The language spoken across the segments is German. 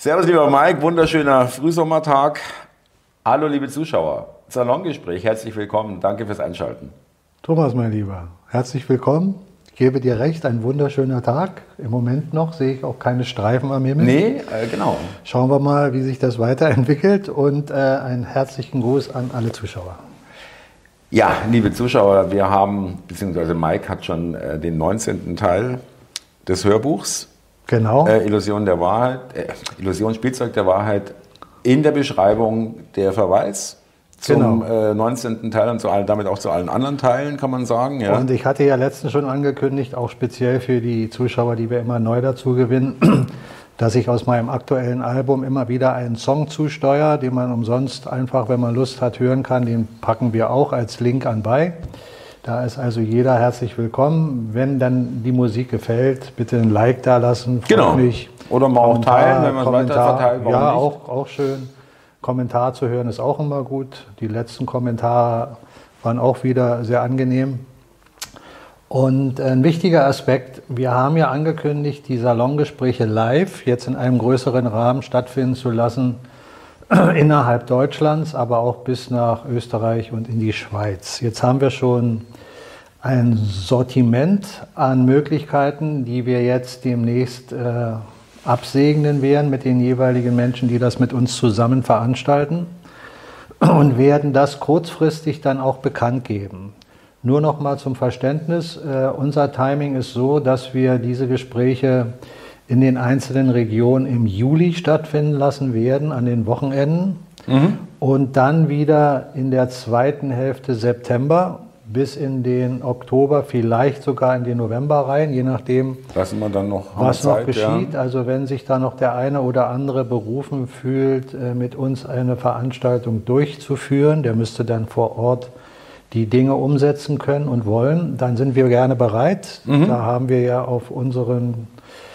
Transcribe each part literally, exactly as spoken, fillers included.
Servus, lieber Mike, wunderschöner Frühsommertag. Hallo, liebe Zuschauer. Salongespräch, herzlich willkommen. Danke fürs Einschalten. Thomas, mein Lieber, herzlich willkommen. Ich gebe dir recht, ein wunderschöner Tag. Im Moment noch sehe ich auch keine Streifen am Himmel. Nee, äh, genau. Schauen wir mal, wie sich das weiterentwickelt und äh, einen herzlichen Gruß an alle Zuschauer. Ja, liebe Zuschauer, wir haben, beziehungsweise Mike hat schon äh, den neunzehnten Teil des Hörbuchs. Genau. Äh, Illusion der Wahrheit, äh, Illusion Spielzeug der Wahrheit in der Beschreibung der Verweis zum genau. äh, neunzehnten Teil und zu allen, damit auch zu allen anderen Teilen, kann man sagen. Ja. Und ich hatte ja letztens schon angekündigt, auch speziell für die Zuschauer, die wir immer neu dazu gewinnen, dass ich aus meinem aktuellen Album immer wieder einen Song zusteuere, den man umsonst einfach, wenn man Lust hat, hören kann. Den packen wir auch als Link anbei. Da ist also jeder herzlich willkommen. Wenn dann die Musik gefällt, bitte ein Like da lassen. Genau. Mich. Oder mal auch teilen, wenn man es weiter verteilt. Ja, auch, auch schön. Kommentar zu hören ist auch immer gut. Die letzten Kommentare waren auch wieder sehr angenehm. Und ein wichtiger Aspekt, wir haben ja angekündigt, die Salongespräche live jetzt in einem größeren Rahmen stattfinden zu lassen, innerhalb Deutschlands, aber auch bis nach Österreich und in die Schweiz. Jetzt haben wir schon ein Sortiment an Möglichkeiten, die wir jetzt demnächst äh, absegnen werden mit den jeweiligen Menschen, die das mit uns zusammen veranstalten, und werden das kurzfristig dann auch bekannt geben. Nur noch mal zum Verständnis, äh, unser Timing ist so, dass wir diese Gespräche in den einzelnen Regionen im Juli stattfinden lassen werden, an den Wochenenden. Mhm. Und dann wieder in der zweiten Hälfte September bis in den Oktober, vielleicht sogar in den November rein, je nachdem, Lassen wir dann noch was Zeit, noch geschieht. Ja. Also wenn sich da noch der eine oder andere berufen fühlt, mit uns eine Veranstaltung durchzuführen, der müsste dann vor Ort die Dinge umsetzen können und wollen, dann sind wir gerne bereit. Mhm. Da haben wir ja auf unseren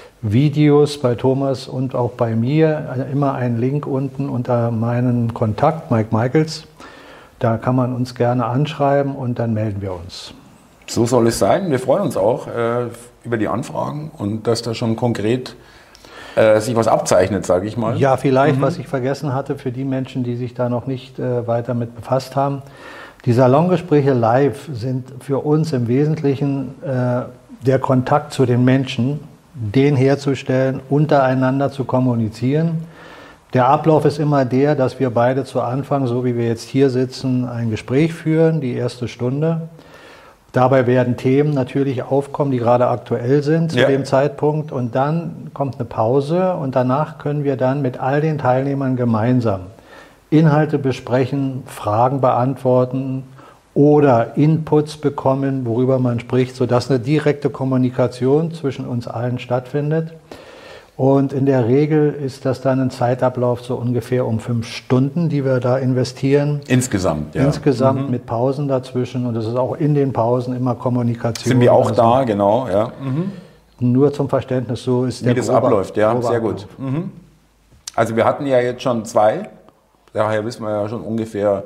Videos bei Thomas und auch bei mir immer einen Link unten unter meinen Kontakt, Mike Michaels. Da kann man uns gerne anschreiben und dann melden wir uns. So soll es sein. Wir freuen uns auch äh, über die Anfragen und dass da schon konkret äh, sich was abzeichnet, sage ich mal. Ja, vielleicht, mhm. was ich vergessen hatte für die Menschen, die sich da noch nicht äh, weiter mit befasst haben. Die Salongespräche live sind für uns im Wesentlichen äh, der Kontakt zu den Menschen, den herzustellen, untereinander zu kommunizieren. Der Ablauf ist immer der, dass wir beide zu Anfang, so wie wir jetzt hier sitzen, ein Gespräch führen, die erste Stunde. Dabei werden Themen natürlich aufkommen, die gerade aktuell sind zu ja. dem Zeitpunkt. Und dann kommt eine Pause und danach können wir dann mit all den Teilnehmern gemeinsam Inhalte besprechen, Fragen beantworten oder Inputs bekommen, worüber man spricht, sodass eine direkte Kommunikation zwischen uns allen stattfindet. Und in der Regel ist das dann ein Zeitablauf so ungefähr um fünf Stunden, die wir da investieren. Insgesamt, ja. Insgesamt mhm. mit Pausen dazwischen. Und es ist auch in den Pausen immer Kommunikation. Sind wir auch also da, genau, ja. Mhm. Nur zum Verständnis, so ist der Wie das grobe, abläuft, ja, grobe sehr gut. Mhm. Also wir hatten ja jetzt schon zwei. Daher wissen wir ja schon ungefähr,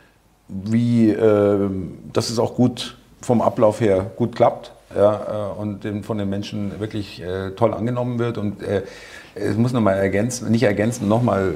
wie, äh, dass es auch gut vom Ablauf her gut klappt. Ja, und von den Menschen wirklich äh, toll angenommen wird. Und äh, es muss nochmal ergänzen, nicht ergänzen, nochmal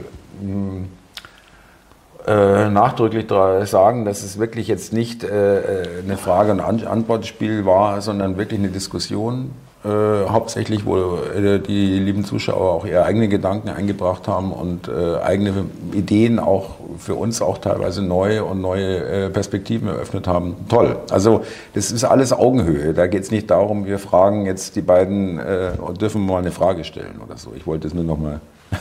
äh, nachdrücklich sagen, dass es wirklich jetzt nicht äh, eine Frage- und Antwortspiel war, sondern wirklich eine Diskussion. Äh, hauptsächlich, wo äh, die lieben Zuschauer auch ihre eigenen Gedanken eingebracht haben und äh, eigene Ideen auch für uns auch teilweise neue und neue äh, Perspektiven eröffnet haben. Toll. Also das ist alles Augenhöhe. Da geht es nicht darum, wir fragen jetzt die beiden, äh, dürfen wir mal eine Frage stellen oder so. Ich wollte es nur noch mal.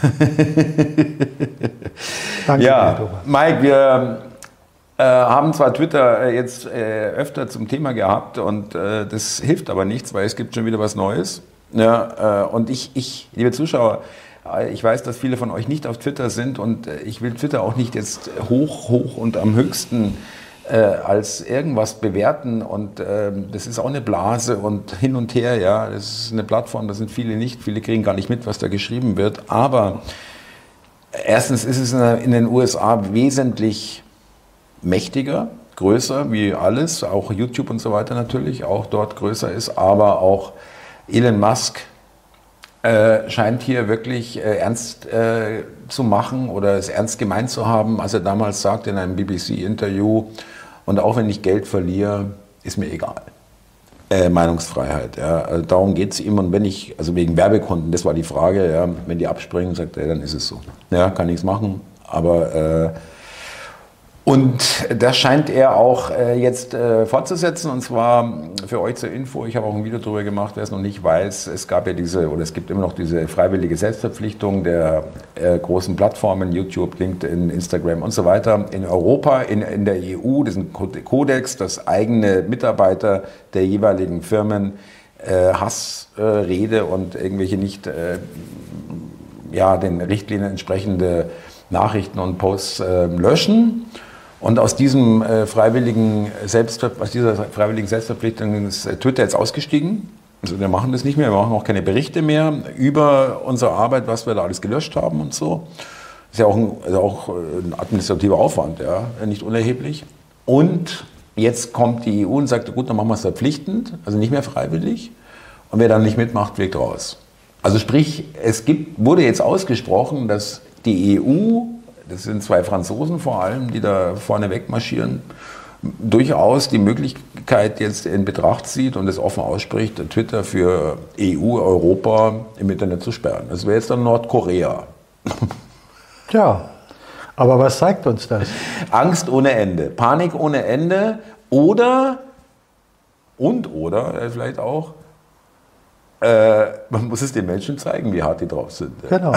Danke, ja, Thomas. Mike, wir Äh, haben zwar Twitter äh, jetzt äh, öfter zum Thema gehabt und äh, das hilft aber nichts, weil es gibt schon wieder was Neues. Ja, äh, und ich, ich, liebe Zuschauer, äh, ich weiß, dass viele von euch nicht auf Twitter sind und äh, ich will Twitter auch nicht jetzt hoch, hoch und am höchsten äh, als irgendwas bewerten und äh, das ist auch eine Blase und hin und her, ja, das ist eine Plattform, da sind viele nicht, viele kriegen gar nicht mit, was da geschrieben wird, aber erstens ist es in den U S A wesentlich mächtiger, größer wie alles, auch YouTube und so weiter natürlich, auch dort größer ist, aber auch Elon Musk äh, scheint hier wirklich äh, ernst äh, zu machen oder es ernst gemeint zu haben, als er damals sagte in einem B B C-Interview, und auch wenn ich Geld verliere, ist mir egal. Äh, Meinungsfreiheit, ja. Also darum geht es ihm. Und wenn ich, also wegen Werbekunden, das war die Frage, ja, wenn die abspringen, sagt er, dann ist es so. Ja, kann nichts machen. Aber äh, und das scheint er auch äh, jetzt äh, fortzusetzen. Und zwar für euch zur Info, ich habe auch ein Video darüber gemacht, wer es noch nicht weiß. Es gab ja diese, oder es gibt immer noch diese freiwillige Selbstverpflichtung der äh, großen Plattformen, YouTube, LinkedIn, Instagram und so weiter, in Europa, in, in der E U, diesen Kodex, dass eigene Mitarbeiter der jeweiligen Firmen äh, Hassrede äh, und irgendwelche nicht äh, ja, den Richtlinien entsprechende Nachrichten und Posts äh, löschen. Und aus diesem äh, freiwilligen Selbstver aus dieser freiwilligen Selbstverpflichtung ist Twitter jetzt ausgestiegen. Also wir machen das nicht mehr, wir machen auch keine Berichte mehr über unsere Arbeit, was wir da alles gelöscht haben und so. Das ist ja auch ein, also auch ein administrativer Aufwand, ja, nicht unerheblich. Und jetzt kommt die E U und sagt, gut, dann machen wir es verpflichtend, also nicht mehr freiwillig. Und wer dann nicht mitmacht, fliegt raus. Also sprich, es gibt, wurde jetzt ausgesprochen, dass die E U, das sind zwei Franzosen vor allem, die da vorne wegmarschieren, durchaus die Möglichkeit jetzt in Betracht zieht und es offen ausspricht, Twitter für E U, Europa im Internet zu sperren. Das wäre jetzt dann Nordkorea. Tja, aber was zeigt uns das? Angst ohne Ende, Panik ohne Ende oder, und oder vielleicht auch, Äh, man muss es den Menschen zeigen, wie hart die drauf sind. Genau.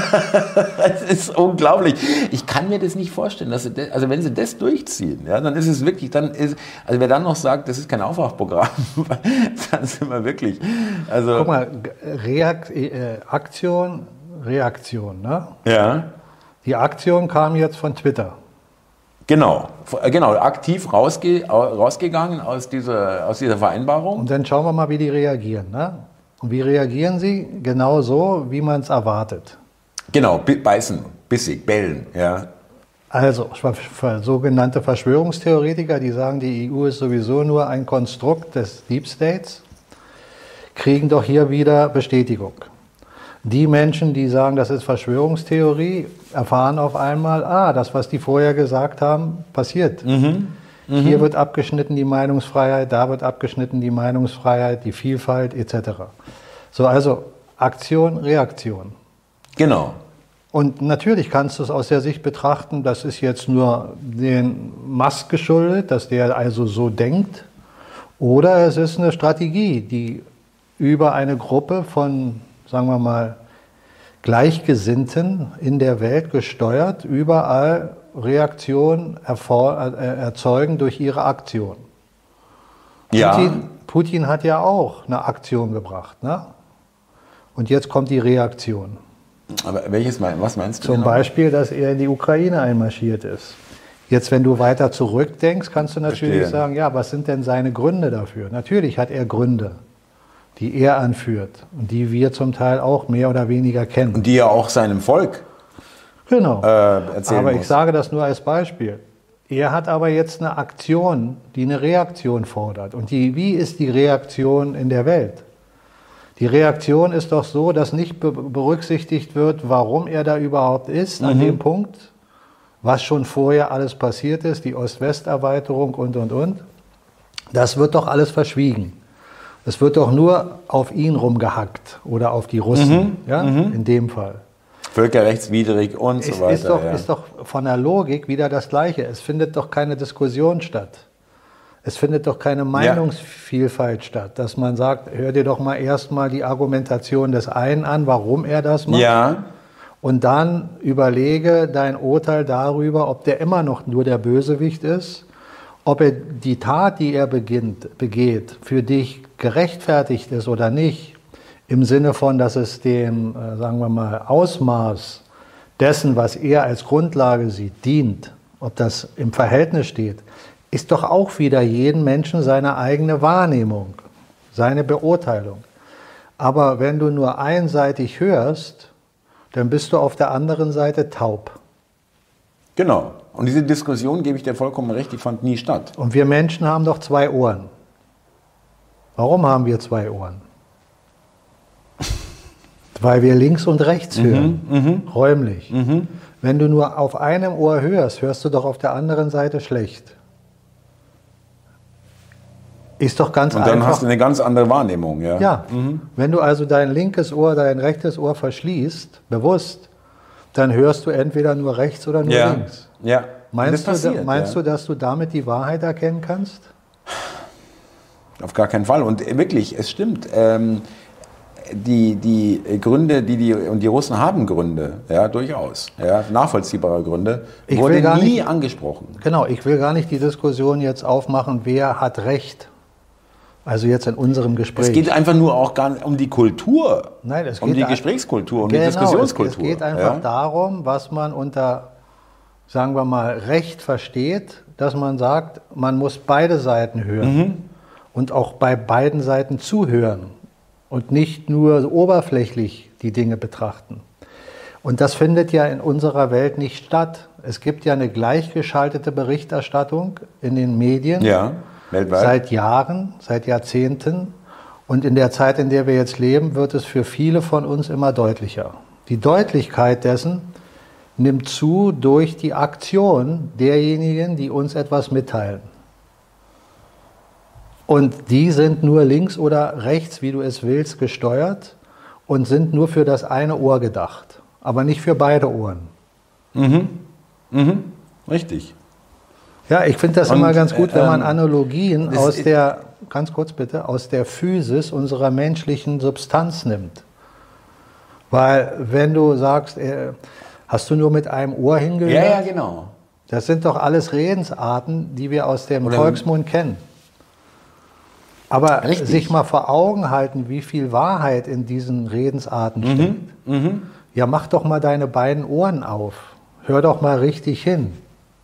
Das ist unglaublich. Ich kann mir das nicht vorstellen. Dass sie das, also wenn sie das durchziehen, ja, dann ist es wirklich, dann ist, also wer dann noch sagt, das ist kein Aufwachprogramm, dann sind wir wirklich. Also guck mal, Reakt, äh, Aktion, Reaktion, ne? Ja. Die Aktion kam jetzt von Twitter. Genau, genau, aktiv rausge rausgegangen aus dieser, aus dieser Vereinbarung. Und dann schauen wir mal, wie die reagieren, ne? Und wie reagieren sie? Genau so, wie man es erwartet. Genau, beißen, bissig, bellen, ja. Also, sogenannte Verschwörungstheoretiker, die sagen, die E U ist sowieso nur ein Konstrukt des Deep States, kriegen doch hier wieder Bestätigung. Die Menschen, die sagen, das ist Verschwörungstheorie, erfahren auf einmal, ah, das, was die vorher gesagt haben, passiert. Mhm. Mhm. Hier wird abgeschnitten die Meinungsfreiheit, da wird abgeschnitten die Meinungsfreiheit, die Vielfalt et cetera. So, also Aktion, Reaktion. Genau. Und natürlich kannst du es aus der Sicht betrachten, das ist jetzt nur den Musk geschuldet, dass der also so denkt. Oder es ist eine Strategie, die über eine Gruppe von, sagen wir mal, Gleichgesinnten in der Welt gesteuert, überall Reaktionen erzeugen durch ihre Aktion. Ja. Putin, Putin hat ja auch eine Aktion gebracht, ne? Und jetzt kommt die Reaktion. Aber welches, was meinst du? Zum genau? Beispiel, dass er in die Ukraine einmarschiert ist. Jetzt, wenn du weiter zurückdenkst, kannst du natürlich Verstehen. sagen, ja, was sind denn seine Gründe dafür? Natürlich hat er Gründe, die er anführt und die wir zum Teil auch mehr oder weniger kennen. Und die ja auch seinem Volk genau. äh, erzählen Aber muss. ich sage das nur als Beispiel. Er hat aber jetzt eine Aktion, die eine Reaktion fordert. Und die, wie ist die Reaktion in der Welt? Die Reaktion ist doch so, dass nicht be berücksichtigt wird, warum er da überhaupt ist, mhm. an dem Punkt, was schon vorher alles passiert ist, die Ost-West-Erweiterung und, und, und. Das wird doch alles verschwiegen. Es wird doch nur auf ihn rumgehackt oder auf die Russen, mhm. ja, mhm. in dem Fall. Völkerrechtswidrig und es so weiter. Ist doch, ja. ist doch von der Logik wieder das Gleiche. Es findet doch keine Diskussion statt. Es findet doch keine Meinungsvielfalt ja. statt, dass man sagt, hör dir doch mal erstmal die Argumentation des einen an, warum er das macht. Ja. Und dann überlege dein Urteil darüber, ob der immer noch nur der Bösewicht ist, ob er die Tat, die er beginnt, begeht, für dich gerechtfertigt ist oder nicht, im Sinne von, dass es dem, äh, sagen wir mal, Ausmaß dessen, was er als Grundlage sieht, dient, ob das im Verhältnis steht, ist doch auch wieder jeden Menschen seine eigene Wahrnehmung, seine Beurteilung. Aber wenn du nur einseitig hörst, dann bist du auf der anderen Seite taub. Genau. Und diese Diskussion, gebe ich dir vollkommen recht, die fand nie statt. Und wir Menschen haben doch zwei Ohren. Warum haben wir zwei Ohren? weil wir links und rechts hören, Mhm, mhm. räumlich. Mhm. Wenn du nur auf einem Ohr hörst, hörst du doch auf der anderen Seite schlecht. Ist doch ganz Und dann einfach. hast du eine ganz andere Wahrnehmung. Ja. Ja, wenn du also dein linkes Ohr, dein rechtes Ohr verschließt, bewusst, dann hörst du entweder nur rechts oder nur Ja. links. Ja. Meinst, Das du, passiert, meinst ja. du, dass du damit die Wahrheit erkennen kannst? Auf gar keinen Fall. Und wirklich, es stimmt. Ähm, die, die Gründe, die die, und die Russen haben Gründe, ja, durchaus, ja, nachvollziehbare Gründe, Ich wurde will gar nie nicht- angesprochen. Genau, ich will gar nicht die Diskussion jetzt aufmachen, wer hat Recht. Also jetzt in unserem Gespräch. Es geht einfach nur auch gar nicht um die Kultur, Nein, es um geht die ein- Gesprächskultur, um Genau, die es, Diskussionskultur. es geht einfach ja. darum, was man unter, sagen wir mal, Recht versteht, dass man sagt, man muss beide Seiten hören Mhm. und auch bei beiden Seiten zuhören und nicht nur oberflächlich die Dinge betrachten. Und das findet ja in unserer Welt nicht statt. Es gibt ja eine gleichgeschaltete Berichterstattung in den Medien. Ja, weltweit. Seit Jahren, seit Jahrzehnten. Und in der Zeit, in der wir jetzt leben, wird es für viele von uns immer deutlicher. Die Deutlichkeit dessen nimmt zu durch die Aktion derjenigen, die uns etwas mitteilen. Und die sind nur links oder rechts, wie du es willst, gesteuert und sind nur für das eine Ohr gedacht, aber nicht für beide Ohren. Mhm. Mhm. Richtig. Ja, ich finde das Und, immer ganz gut, wenn man ähm, Analogien das aus ist- der, ganz kurz bitte, aus der Physis unserer menschlichen Substanz nimmt. Weil wenn du sagst, äh, hast du nur mit einem Ohr hingehört? Ja, ja, genau. Das sind doch alles Redensarten, die wir aus dem Oder- Volksmund kennen. Aber Richtig. sich mal vor Augen halten, wie viel Wahrheit in diesen Redensarten steckt. Mhm. Ja, mach doch mal deine beiden Ohren auf. Hör doch mal richtig hin.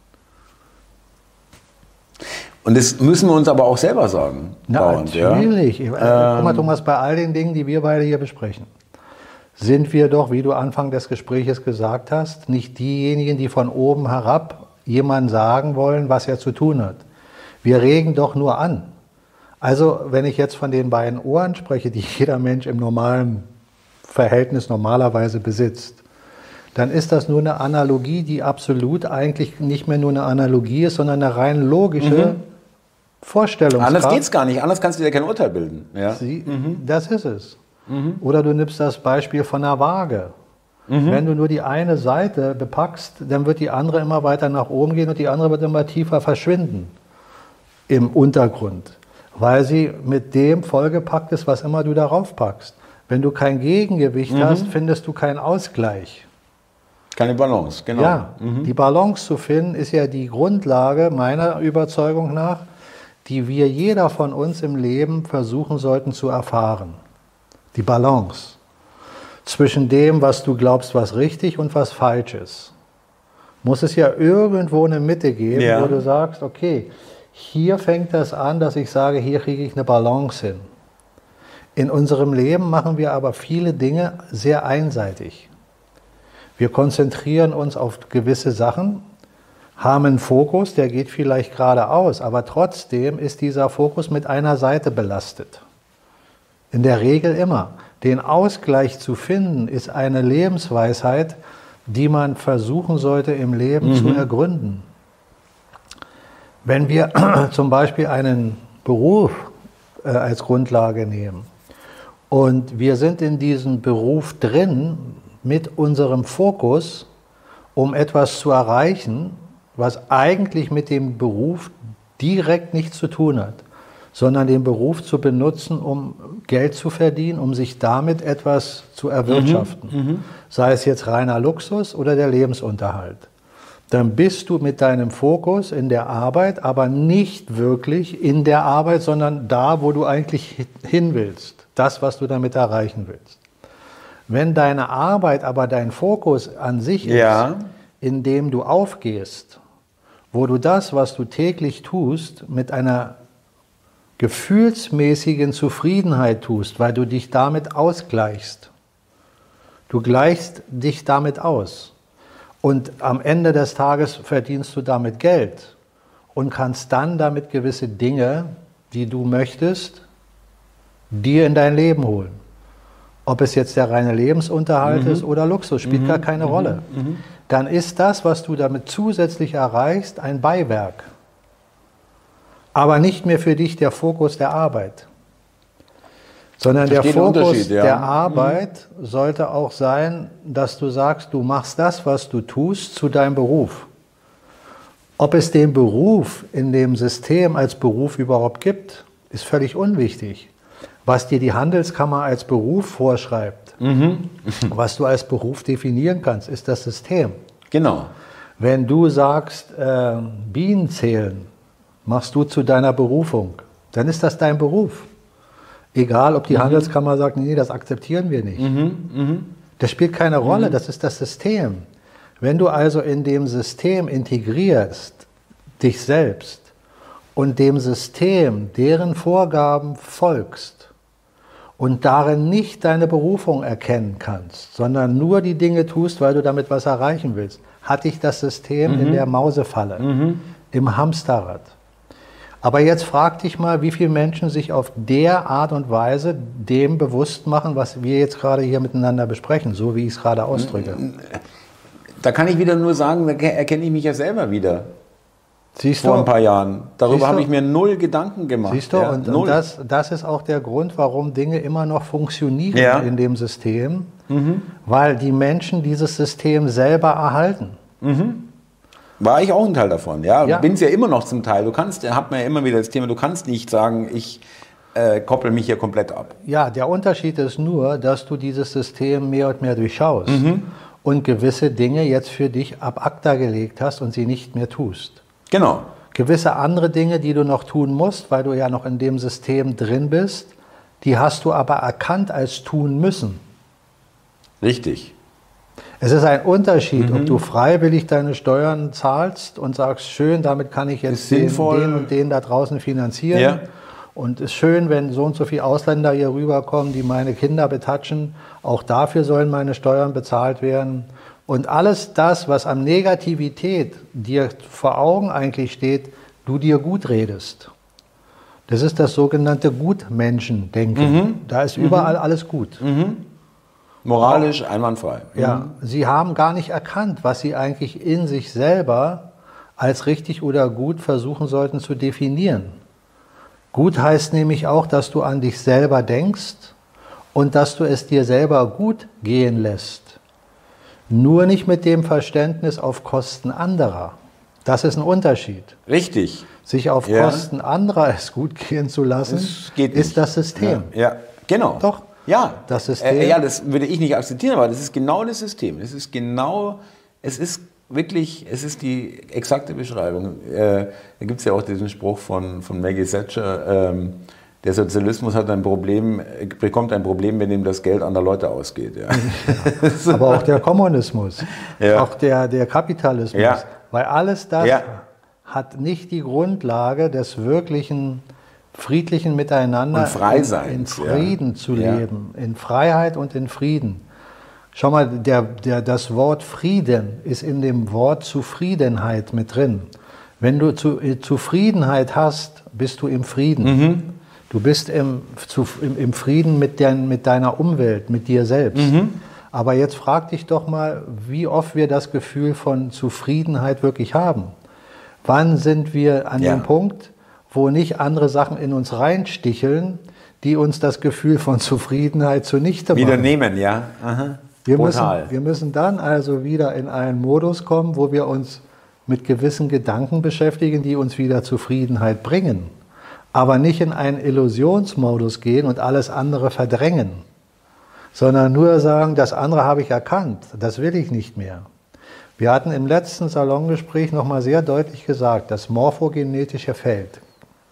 Und das müssen wir uns aber auch selber sagen. Na, dauernd, ja. natürlich. Äh, Guck mal, Thomas, bei all den Dingen, die wir beide hier besprechen, sind wir doch, wie du Anfang des Gespräches gesagt hast, nicht diejenigen, die von oben herab jemandem sagen wollen, was er zu tun hat. Wir regen doch nur an. Also, wenn ich jetzt von den beiden Ohren spreche, die jeder Mensch im normalen Verhältnis normalerweise besitzt, dann ist das nur eine Analogie, die absolut eigentlich nicht mehr nur eine Analogie ist, sondern eine rein logische Vorstellungskraft. Anders geht's gar nicht. Anders kannst du dir kein Urteil bilden. Ja. Sie, Das ist es. Oder du nimmst das Beispiel von einer Waage. Wenn du nur die eine Seite bepackst, dann wird die andere immer weiter nach oben gehen und die andere wird immer tiefer verschwinden im Untergrund, weil sie mit dem vollgepackt ist, was immer du darauf packst. Wenn du kein Gegengewicht hast, findest du keinen Ausgleich. Keine Balance, genau. Ja, die Balance zu finden, ist ja die Grundlage meiner Überzeugung nach, die wir jeder von uns im Leben versuchen sollten zu erfahren. Die Balance zwischen dem, was du glaubst, was richtig und was falsch ist. Muss es ja irgendwo eine Mitte geben, Ja. wo du sagst, okay, hier fängt das an, dass ich sage, hier kriege ich eine Balance hin. In unserem Leben machen wir aber viele Dinge sehr einseitig. Wir konzentrieren uns auf gewisse Sachen, haben einen Fokus, der geht vielleicht geradeaus, aber trotzdem ist dieser Fokus mit einer Seite belastet. In der Regel immer. Den Ausgleich zu finden, ist eine Lebensweisheit, die man versuchen sollte im Leben zu ergründen. Wenn wir zum Beispiel einen Beruf äh, als Grundlage nehmen und wir sind in diesem Beruf drin mit unserem Fokus, um etwas zu erreichen, was eigentlich mit dem Beruf direkt nichts zu tun hat, sondern den Beruf zu benutzen, um Geld zu verdienen, um sich damit etwas zu erwirtschaften. Sei es jetzt reiner Luxus oder der Lebensunterhalt. Dann bist du mit deinem Fokus in der Arbeit, aber nicht wirklich in der Arbeit, sondern da, wo du eigentlich hin willst. Das, was du damit erreichen willst. Wenn deine Arbeit aber dein Fokus an sich Ja. ist, in dem du aufgehst, wo du das, was du täglich tust, mit einer gefühlsmäßigen Zufriedenheit tust, weil du dich damit ausgleichst. Du gleichst dich damit aus. Und am Ende des Tages verdienst du damit Geld und kannst dann damit gewisse Dinge, die du möchtest, dir in dein Leben holen. ob es jetzt der reine Lebensunterhalt Mhm. ist oder Luxus, spielt Mhm. gar keine Mhm. Rolle. Mhm. Dann ist das, was du damit zusätzlich erreichst, ein Beiwerk. Aber nicht mehr für dich der Fokus der Arbeit. Sondern der Verstehe den Fokus Unterschied, ja. der Arbeit sollte auch sein, dass du sagst, du machst das, was du tust, zu deinem Beruf. Ob es den Beruf in dem System als Beruf überhaupt gibt, ist völlig unwichtig. Was dir die Handelskammer als Beruf vorschreibt, Mhm. was du als Beruf definieren kannst, ist das System. Genau. Wenn du sagst, äh, Bienen zählen, machst du zu deiner Berufung, dann ist das dein Beruf. Egal, ob die Mhm. Handelskammer sagt, nee, das akzeptieren wir nicht. Mhm. Mhm. Das spielt keine Rolle, Mhm. das ist das System. Wenn du also in dem System integrierst, dich selbst, und dem System, deren Vorgaben folgst und darin nicht deine Berufung erkennen kannst, sondern nur die Dinge tust, weil du damit was erreichen willst, hat dich das System Mhm. in der Mausefalle, Mhm. im Hamsterrad. Aber jetzt frag dich mal, wie viele Menschen sich auf der Art und Weise dem bewusst machen, was wir jetzt gerade hier miteinander besprechen, so wie ich es gerade ausdrücke. Da kann ich wieder nur sagen, da erkenne ich mich ja selber wieder. Siehst Vor du? ein paar Jahren. Darüber Siehst du? habe ich mir null Gedanken gemacht. Siehst du, Ja, und, null. und das, das ist auch der Grund, warum Dinge immer noch funktionieren Ja. in dem System, Mhm. weil die Menschen dieses System selber erhalten. War ich auch ein Teil davon. Ja, Ja. bin es ja immer noch zum Teil. Du kannst, hat man ja immer wieder das Thema, du kannst nicht sagen, ich äh, koppel mich hier komplett ab. Ja, der Unterschied ist nur, dass du dieses System mehr und mehr durchschaust Mhm. und gewisse Dinge jetzt für dich ab acta gelegt hast und sie nicht mehr tust. Genau. Gewisse andere Dinge, die du noch tun musst, weil du ja noch in dem System drin bist, die hast du aber erkannt als tun müssen. Richtig. Es ist ein Unterschied, Mhm. ob du freiwillig deine Steuern zahlst und sagst, schön, damit kann ich Ist jetzt den, sinnvoll. den und den da draußen finanzieren. Ja. Und es ist schön, wenn so und so viele Ausländer hier rüberkommen, die meine Kinder betatschen. Auch dafür sollen meine Steuern bezahlt werden. Und alles das, was an Negativität dir vor Augen eigentlich steht, du dir gut redest. Das ist das sogenannte Gutmenschendenken. Mhm. Da ist überall alles gut. Moralisch einwandfrei. Ja, sie haben gar nicht erkannt, was sie eigentlich in sich selber als richtig oder gut versuchen sollten zu definieren. Gut heißt nämlich auch, dass du an dich selber denkst und dass du es dir selber gut gehen lässt. Nur nicht mit dem Verständnis auf Kosten anderer. Das ist ein Unterschied. Richtig. Sich auf Ja. Kosten anderer es gut gehen zu lassen, Das geht nicht. ist das System. Ja, ja, genau. Doch. Ja, Das System. Äh, ja, das würde ich nicht akzeptieren, aber das ist genau das System. Es ist genau, es ist wirklich, es ist die exakte Beschreibung. Äh, da gibt es ja auch diesen Spruch von, von Maggie Thatcher, ähm, der Sozialismus hat ein Problem, äh, bekommt ein Problem, wenn ihm das Geld anderer Leute ausgeht. Ja. Aber auch der Kommunismus, Ja. auch der, der Kapitalismus. Ja. Weil alles das Ja. hat nicht die Grundlage des wirklichen friedlichen Miteinander Und Freiseins, in, in Frieden ja. zu Ja. leben, in Freiheit und in Frieden. Schau mal, der, der, das Wort Frieden ist in dem Wort Zufriedenheit mit drin. Wenn du zu, Zufriedenheit hast, bist du im Frieden. Mhm. Du bist im, zu, im, im Frieden mit, der, mit deiner Umwelt, mit dir selbst. Mhm. Aber jetzt frag dich doch mal, wie oft wir das Gefühl von Zufriedenheit wirklich haben. Wann sind wir an Ja. dem Punkt, wo nicht andere Sachen in uns reinsticheln, die uns das Gefühl von Zufriedenheit zunichte machen? Wieder nehmen, ja. Aha. Wir müssen, Brutal. wir müssen dann also wieder in einen Modus kommen, wo wir uns mit gewissen Gedanken beschäftigen, die uns wieder Zufriedenheit bringen. Aber nicht in einen Illusionsmodus gehen und alles andere verdrängen, sondern nur sagen, das andere habe ich erkannt, das will ich nicht mehr. Wir hatten im letzten Salongespräch nochmal sehr deutlich gesagt, das morphogenetische Feld,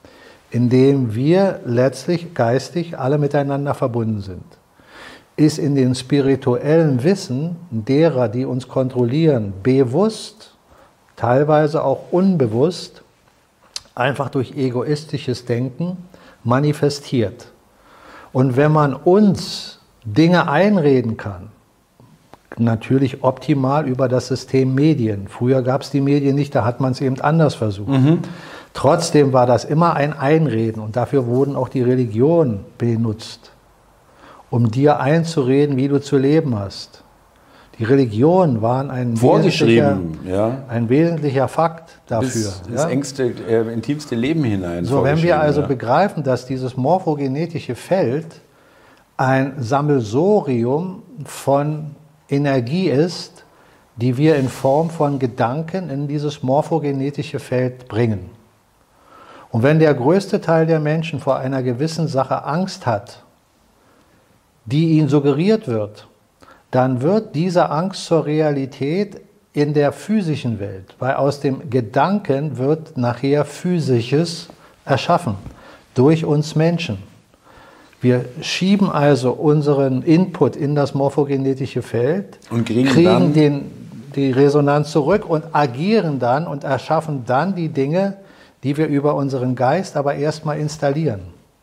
in dem wir letztlich geistig alle miteinander verbunden sind, ist in den spirituellen Wissen derer, die uns kontrollieren, bewusst, teilweise auch unbewusst, einfach durch egoistisches Denken manifestiert. Und wenn man uns Dinge einreden kann, natürlich optimal über das System Medien. Früher gab es die Medien nicht, da hat man es eben anders versucht. Mhm. Trotzdem war das immer ein Einreden und dafür wurden auch die Religionen benutzt. um dir einzureden, wie du zu leben hast. Die Religionen waren ein wesentlicher, ja. ein wesentlicher Fakt dafür. Bis ja? ins engste, äh, intimste Leben hinein. So, wenn wir also ja. begreifen, dass dieses morphogenetische Feld ein Sammelsurium von Energie ist, die wir in Form von Gedanken in dieses morphogenetische Feld bringen. Und wenn der größte Teil der Menschen vor einer gewissen Sache Angst hat, die ihnen suggeriert wird, dann wird diese Angst zur Realität in der physischen Welt, weil aus dem Gedanken wird nachher Physisches erschaffen, durch uns Menschen. Wir schieben also unseren Input in das morphogenetische Feld, und kriegen, kriegen dann den, die Resonanz zurück und agieren dann und erschaffen dann die Dinge, die wir über unseren Geist aber erstmal installieren.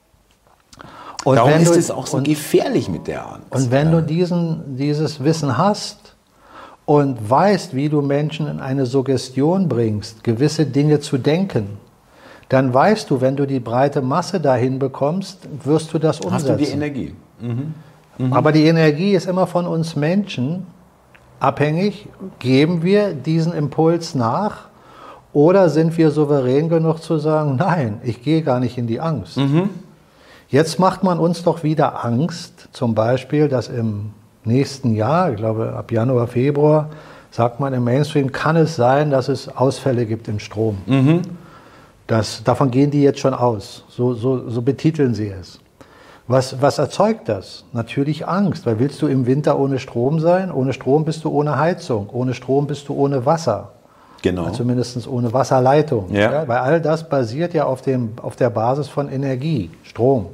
Und Darum wenn ist du, es auch so und, gefährlich mit der Angst. Und wenn ja. du diesen, dieses Wissen hast und weißt, wie du Menschen in eine Suggestion bringst, gewisse Dinge zu denken, dann weißt du, wenn du die breite Masse dahin bekommst, wirst du das umsetzen. Hast du die Energie. Mhm. Mhm. Aber die Energie ist immer von uns Menschen abhängig. Geben wir diesen Impuls nach oder sind wir souverän genug zu sagen, nein, ich gehe gar nicht in die Angst. Mhm. Jetzt macht man uns doch wieder Angst, zum Beispiel, dass im nächsten Jahr, ich glaube ab Januar, Februar, sagt man im Mainstream, kann es sein, dass es Ausfälle gibt im Strom. Mhm. Das, davon gehen die jetzt schon aus, so, so, so betiteln sie es. Was, was erzeugt das? Natürlich Angst, weil willst du im Winter ohne Strom sein? Ohne Strom bist du ohne Heizung, ohne Strom bist du ohne Wasser. Genau. Zumindest ohne Wasserleitung. Ja. Ja, weil all das basiert ja auf, dem, auf der Basis von Energie, Strom.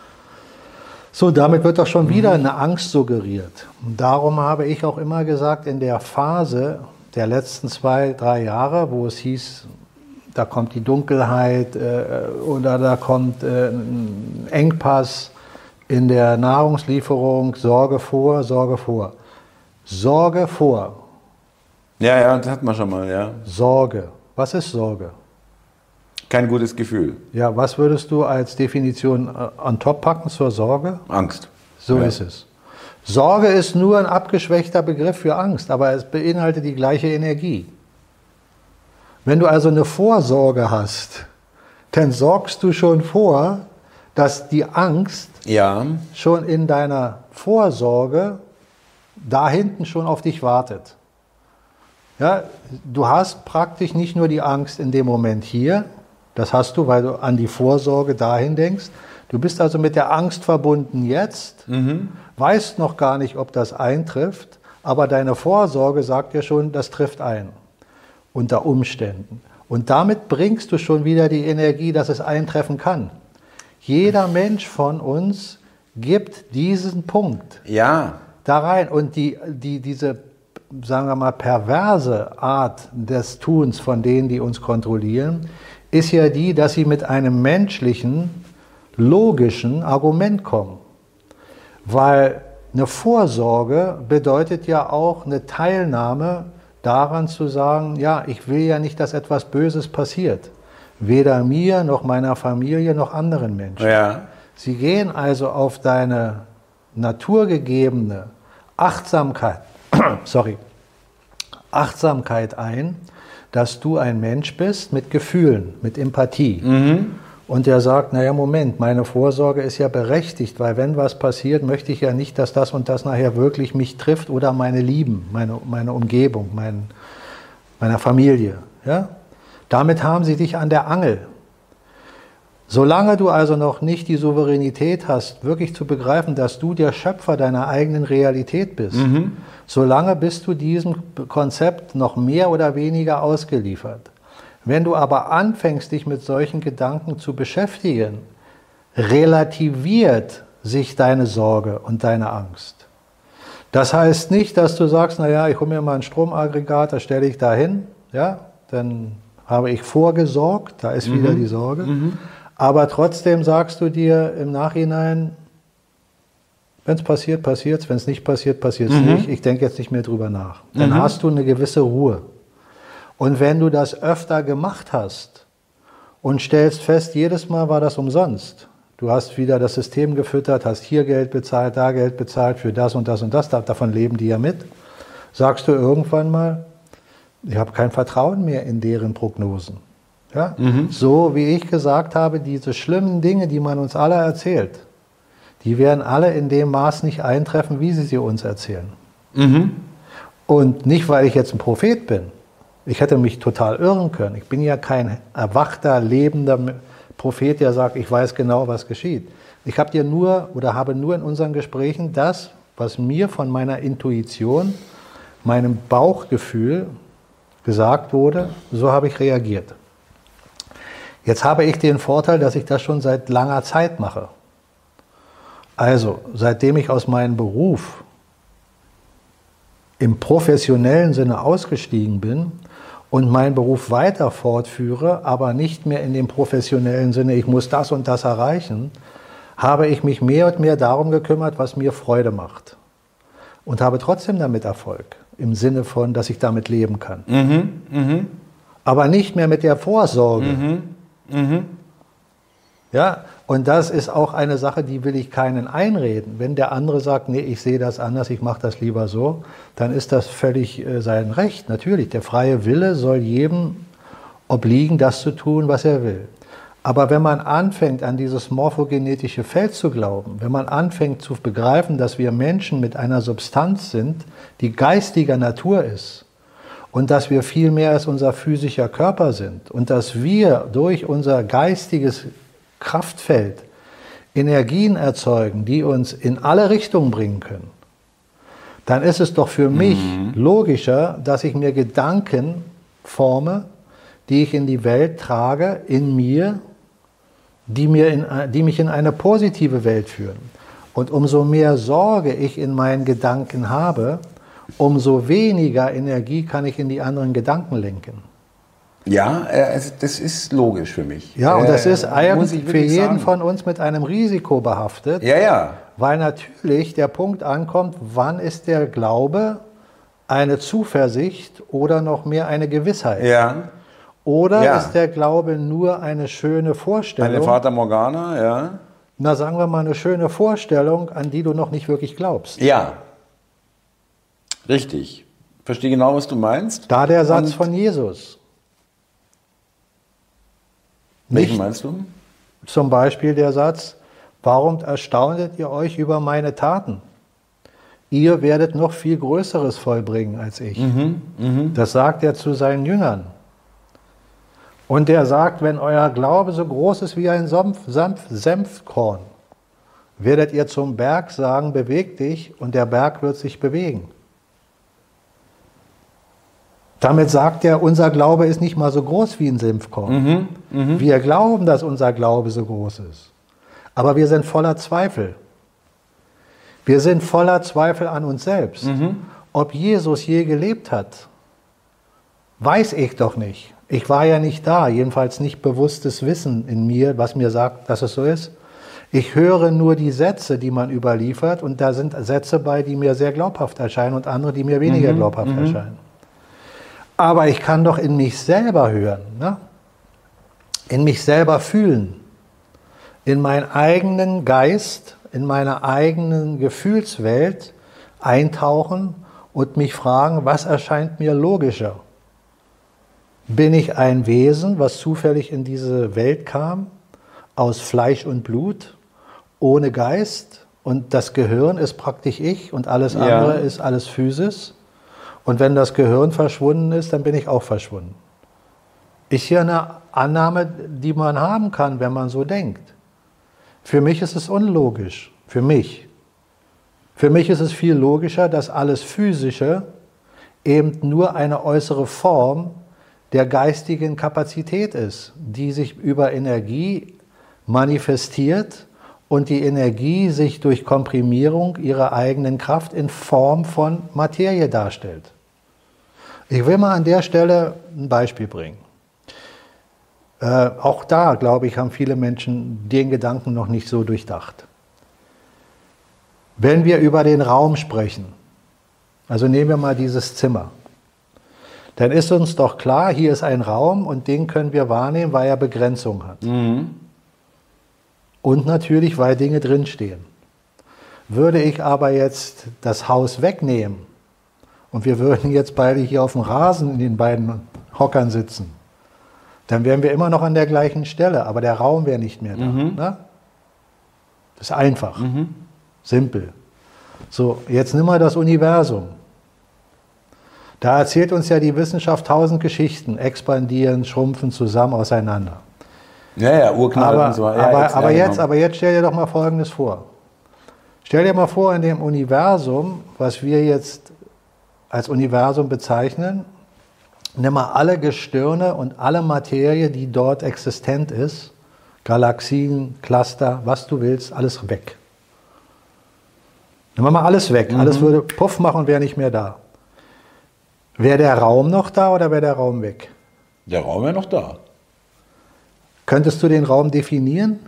So, damit wird doch schon wieder eine Angst suggeriert. Und darum habe ich auch immer gesagt, in der Phase der letzten zwei, drei Jahre, wo es hieß, da kommt die Dunkelheit äh, oder da kommt äh, ein Engpass in der Nahrungslieferung, Sorge vor, Sorge vor. Sorge vor. Ja, ja, das hat man schon mal, ja. Sorge. Was ist Sorge? Kein gutes Gefühl. Ja, was würdest du als Definition on top packen zur Sorge? Angst. So ja. ist es. Sorge ist nur ein abgeschwächter Begriff für Angst, aber es beinhaltet die gleiche Energie. Wenn du also eine Vorsorge hast, dann sorgst du schon vor, dass die Angst ja. schon in deiner Vorsorge da hinten schon auf dich wartet. Ja, du hast praktisch nicht nur die Angst in dem Moment hier, das hast du, weil du an die Vorsorge dahin denkst. Du bist also mit der Angst verbunden jetzt, mhm. weißt noch gar nicht, ob das eintrifft, aber deine Vorsorge sagt dir schon, das trifft ein, unter Umständen. Und damit bringst du schon wieder die Energie, dass es eintreffen kann. Jeder Mensch von uns gibt diesen Punkt ja. da rein. Und die, die, diese, sagen wir mal, perverse Art des Tuns von denen, die uns kontrollieren, ist ja die, dass sie mit einem menschlichen, logischen Argument kommen. Weil eine Vorsorge bedeutet ja auch eine Teilnahme daran zu sagen, ja, ich will ja nicht, dass etwas Böses passiert. Weder mir, noch meiner Familie, noch anderen Menschen. Ja. Sie gehen also auf deine naturgegebene Achtsamkeit, sorry, Achtsamkeit ein, dass du ein Mensch bist mit Gefühlen, mit Empathie. Mhm. Und der sagt, naja, Moment, meine Vorsorge ist ja berechtigt, weil wenn was passiert, möchte ich ja nicht, dass das und das nachher wirklich mich trifft oder meine Lieben, meine, meine Umgebung, mein, meiner Familie. Ja? Damit haben sie dich an der Angel. Solange du also noch nicht die Souveränität hast, wirklich zu begreifen, dass du der Schöpfer deiner eigenen Realität bist, mhm. solange bist du diesem Konzept noch mehr oder weniger ausgeliefert. Wenn du aber anfängst, dich mit solchen Gedanken zu beschäftigen, relativiert sich deine Sorge und deine Angst. Das heißt nicht, dass du sagst, naja, ich hole mir mal ein Stromaggregat, das stelle ich da hin, ja, dann habe ich vorgesorgt, da ist mhm. wieder die Sorge. Mhm. Aber trotzdem sagst du dir im Nachhinein, wenn es passiert, passiert es, wenn es nicht passiert, passiert es mhm. nicht. Ich denke jetzt nicht mehr drüber nach. Dann mhm. hast du eine gewisse Ruhe. Und wenn du das öfter gemacht hast und stellst fest, jedes Mal war das umsonst, Du hast wieder das System gefüttert, hast hier Geld bezahlt, da Geld bezahlt für das und das und das, davon leben die ja mit. Sagst du irgendwann mal, ich habe kein Vertrauen mehr in deren Prognosen. Ja? Mhm. So wie ich gesagt habe, diese schlimmen Dinge, die man uns alle erzählt, die werden alle in dem Maß nicht eintreffen, wie sie sie uns erzählen. Mhm. Und nicht, weil ich jetzt ein Prophet bin. Ich hätte mich total irren können. Ich bin ja kein erwachter, lebender Prophet, der sagt, ich weiß genau, was geschieht. Ich habe dir nur oder habe nur in unseren Gesprächen das, was mir von meiner Intuition, meinem Bauchgefühl gesagt wurde, so habe ich reagiert. Jetzt habe ich den Vorteil, dass ich das schon seit langer Zeit mache. Also, seitdem ich aus meinem Beruf im professionellen Sinne ausgestiegen bin und meinen Beruf weiter fortführe, aber nicht mehr in dem professionellen Sinne, ich muss das und das erreichen, habe ich mich mehr und mehr darum gekümmert, was mir Freude macht. Und habe trotzdem damit Erfolg, im Sinne von, dass ich damit leben kann. Mhm, mh. Aber nicht mehr mit der Vorsorge. Mhm, mh. Ja, und das ist auch eine Sache, die will ich keinen einreden. Wenn der andere sagt, nee, ich sehe das anders, ich mache das lieber so, dann ist das völlig äh, sein Recht. Natürlich, der freie Wille soll jedem obliegen, das zu tun, was er will. Aber wenn man anfängt, an dieses morphogenetische Feld zu glauben, wenn man anfängt zu begreifen, dass wir Menschen mit einer Substanz sind, die geistiger Natur ist, und dass wir viel mehr als unser physischer Körper sind und dass wir durch unser geistiges Kraftfeld Energien erzeugen, die uns in alle Richtungen bringen können, dann ist es doch für mich mhm. logischer, dass ich mir Gedanken forme, die ich in die Welt trage, in mir, die, mir in, die mich in eine positive Welt führen. Und umso mehr Sorge ich in meinen Gedanken habe, umso weniger Energie kann ich in die anderen Gedanken lenken. Ja, äh, das ist logisch für mich. Ja, und das ist eigentlich für jeden sagen. von uns mit einem Risiko behaftet. Ja, ja. Weil natürlich der Punkt ankommt, wann ist der Glaube eine Zuversicht oder noch mehr eine Gewissheit? Ja. Oder ja. ist der Glaube nur eine schöne Vorstellung? Eine Fata Morgana, ja. Na, sagen wir mal, eine schöne Vorstellung, an die du noch nicht wirklich glaubst. Ja. Richtig. Verstehe genau, was du meinst. Da der Satz und von Jesus. Welchen nicht, meinst du? Zum Beispiel der Satz, warum erstaunet ihr euch über meine Taten? Ihr werdet noch viel Größeres vollbringen als ich. Mhm, mh. Das sagt er zu seinen Jüngern. Und er sagt, wenn euer Glaube so groß ist wie ein Senf, Senf, Senfkorn, werdet ihr zum Berg sagen, beweg dich, und der Berg wird sich bewegen. Damit sagt er, unser Glaube ist nicht mal so groß wie ein Senfkorn. Mhm, mh. Wir glauben, dass unser Glaube so groß ist. Aber wir sind voller Zweifel. Wir sind voller Zweifel an uns selbst. Mhm. Ob Jesus je gelebt hat, weiß ich doch nicht. Ich war ja nicht da, jedenfalls nicht bewusstes Wissen in mir, was mir sagt, dass es so ist. Ich höre nur die Sätze, die man überliefert, und da sind Sätze bei, die mir sehr glaubhaft erscheinen und andere, die mir weniger mhm, glaubhaft mh. erscheinen. Aber ich kann doch in mich selber hören, ne? In mich selber fühlen, in meinen eigenen Geist, in meine eigenen Gefühlswelt eintauchen und mich fragen, was erscheint mir logischer? Bin ich ein Wesen, was zufällig in diese Welt kam, aus Fleisch und Blut, ohne Geist, und das Gehirn ist praktisch ich und alles andere ja. ist alles Physis? Und wenn das Gehirn verschwunden ist, dann bin ich auch verschwunden. Ist hier eine Annahme, die man haben kann, wenn man so denkt. Für mich ist es unlogisch. Für mich. Für mich ist es viel logischer, dass alles Physische eben nur eine äußere Form der geistigen Kapazität ist, die sich über Energie manifestiert und die Energie sich durch Komprimierung ihrer eigenen Kraft in Form von Materie darstellt. Ich will mal an der Stelle ein Beispiel bringen. Äh, auch da, glaube ich, haben viele Menschen den Gedanken noch nicht so durchdacht. Wenn wir über den Raum sprechen, also nehmen wir mal dieses Zimmer, dann ist uns doch klar, hier ist ein Raum und den können wir wahrnehmen, weil er Begrenzung hat. Mhm. Und natürlich, weil Dinge drinstehen. Würde ich aber jetzt das Haus wegnehmen und wir würden jetzt beide hier auf dem Rasen in den beiden Hockern sitzen, dann wären wir immer noch an der gleichen Stelle, aber der Raum wäre nicht mehr da. Mhm. Ne? Das ist einfach, Mhm. simpel. So, jetzt nimm mal das Universum. Da erzählt uns ja die Wissenschaft tausend Geschichten, expandieren, schrumpfen, zusammen, auseinander. Ja, ja, Urknall Aber, und so. Ja, aber, jetzt, aber, ja, jetzt, genau. aber jetzt stell dir doch mal Folgendes vor. Stell dir mal vor, in dem Universum, was wir jetzt als Universum bezeichnen, nimm mal alle Gestirne und alle Materie, die dort existent ist, Galaxien, Cluster, was du willst, alles weg. Nimm mal alles weg. Mhm. Alles würde Puff machen und wäre nicht mehr da. Wäre der Raum noch da oder wäre der Raum weg? Der Raum wäre noch da. Könntest du den Raum definieren?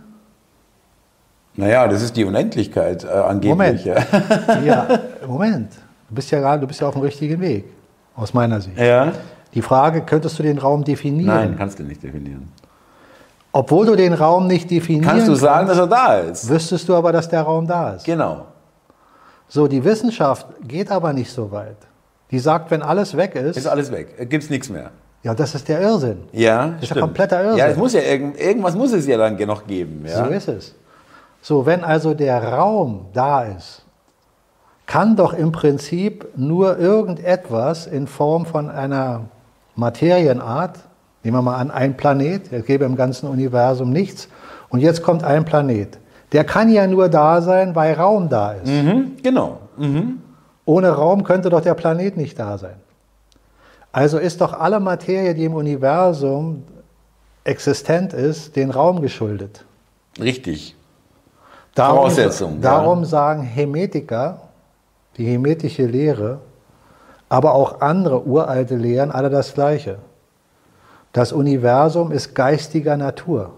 Naja, das ist die Unendlichkeit äh, angeblich. Moment. Ja. Ja, Moment. Du bist ja gerade, du bist ja auf dem richtigen Weg, aus meiner Sicht. ja. Die Frage, könntest du den Raum definieren? Nein, kannst du nicht definieren. Obwohl du den Raum nicht definieren Kannst du sagen, dass er da ist? wüsstest du aber, dass der Raum da ist. Genau. So, die Wissenschaft geht aber nicht so weit. Die sagt, wenn alles weg ist, Ist alles weg. Gibt es nichts mehr. ja, das ist der Irrsinn. Ja, Das ist stimmt. ja kompletter Irrsinn. Ja, es muss ja irgend, irgendwas muss es ja dann noch geben. Ja? So ist es. So, wenn also der Raum da ist, kann doch im Prinzip nur irgendetwas in Form von einer Materienart, nehmen wir mal an, ein Planet, es gäbe im ganzen Universum nichts, und jetzt kommt ein Planet. Der kann ja nur da sein, weil Raum da ist. Mhm, genau. Mhm. Ohne Raum könnte doch der Planet nicht da sein. Also ist doch alle Materie, die im Universum existent ist, den Raum geschuldet. Richtig. Darum, Voraussetzung, ja. darum sagen Hermetiker, die hermetische Lehre, aber auch andere uralte Lehren, alle das Gleiche. Das Universum ist geistiger Natur.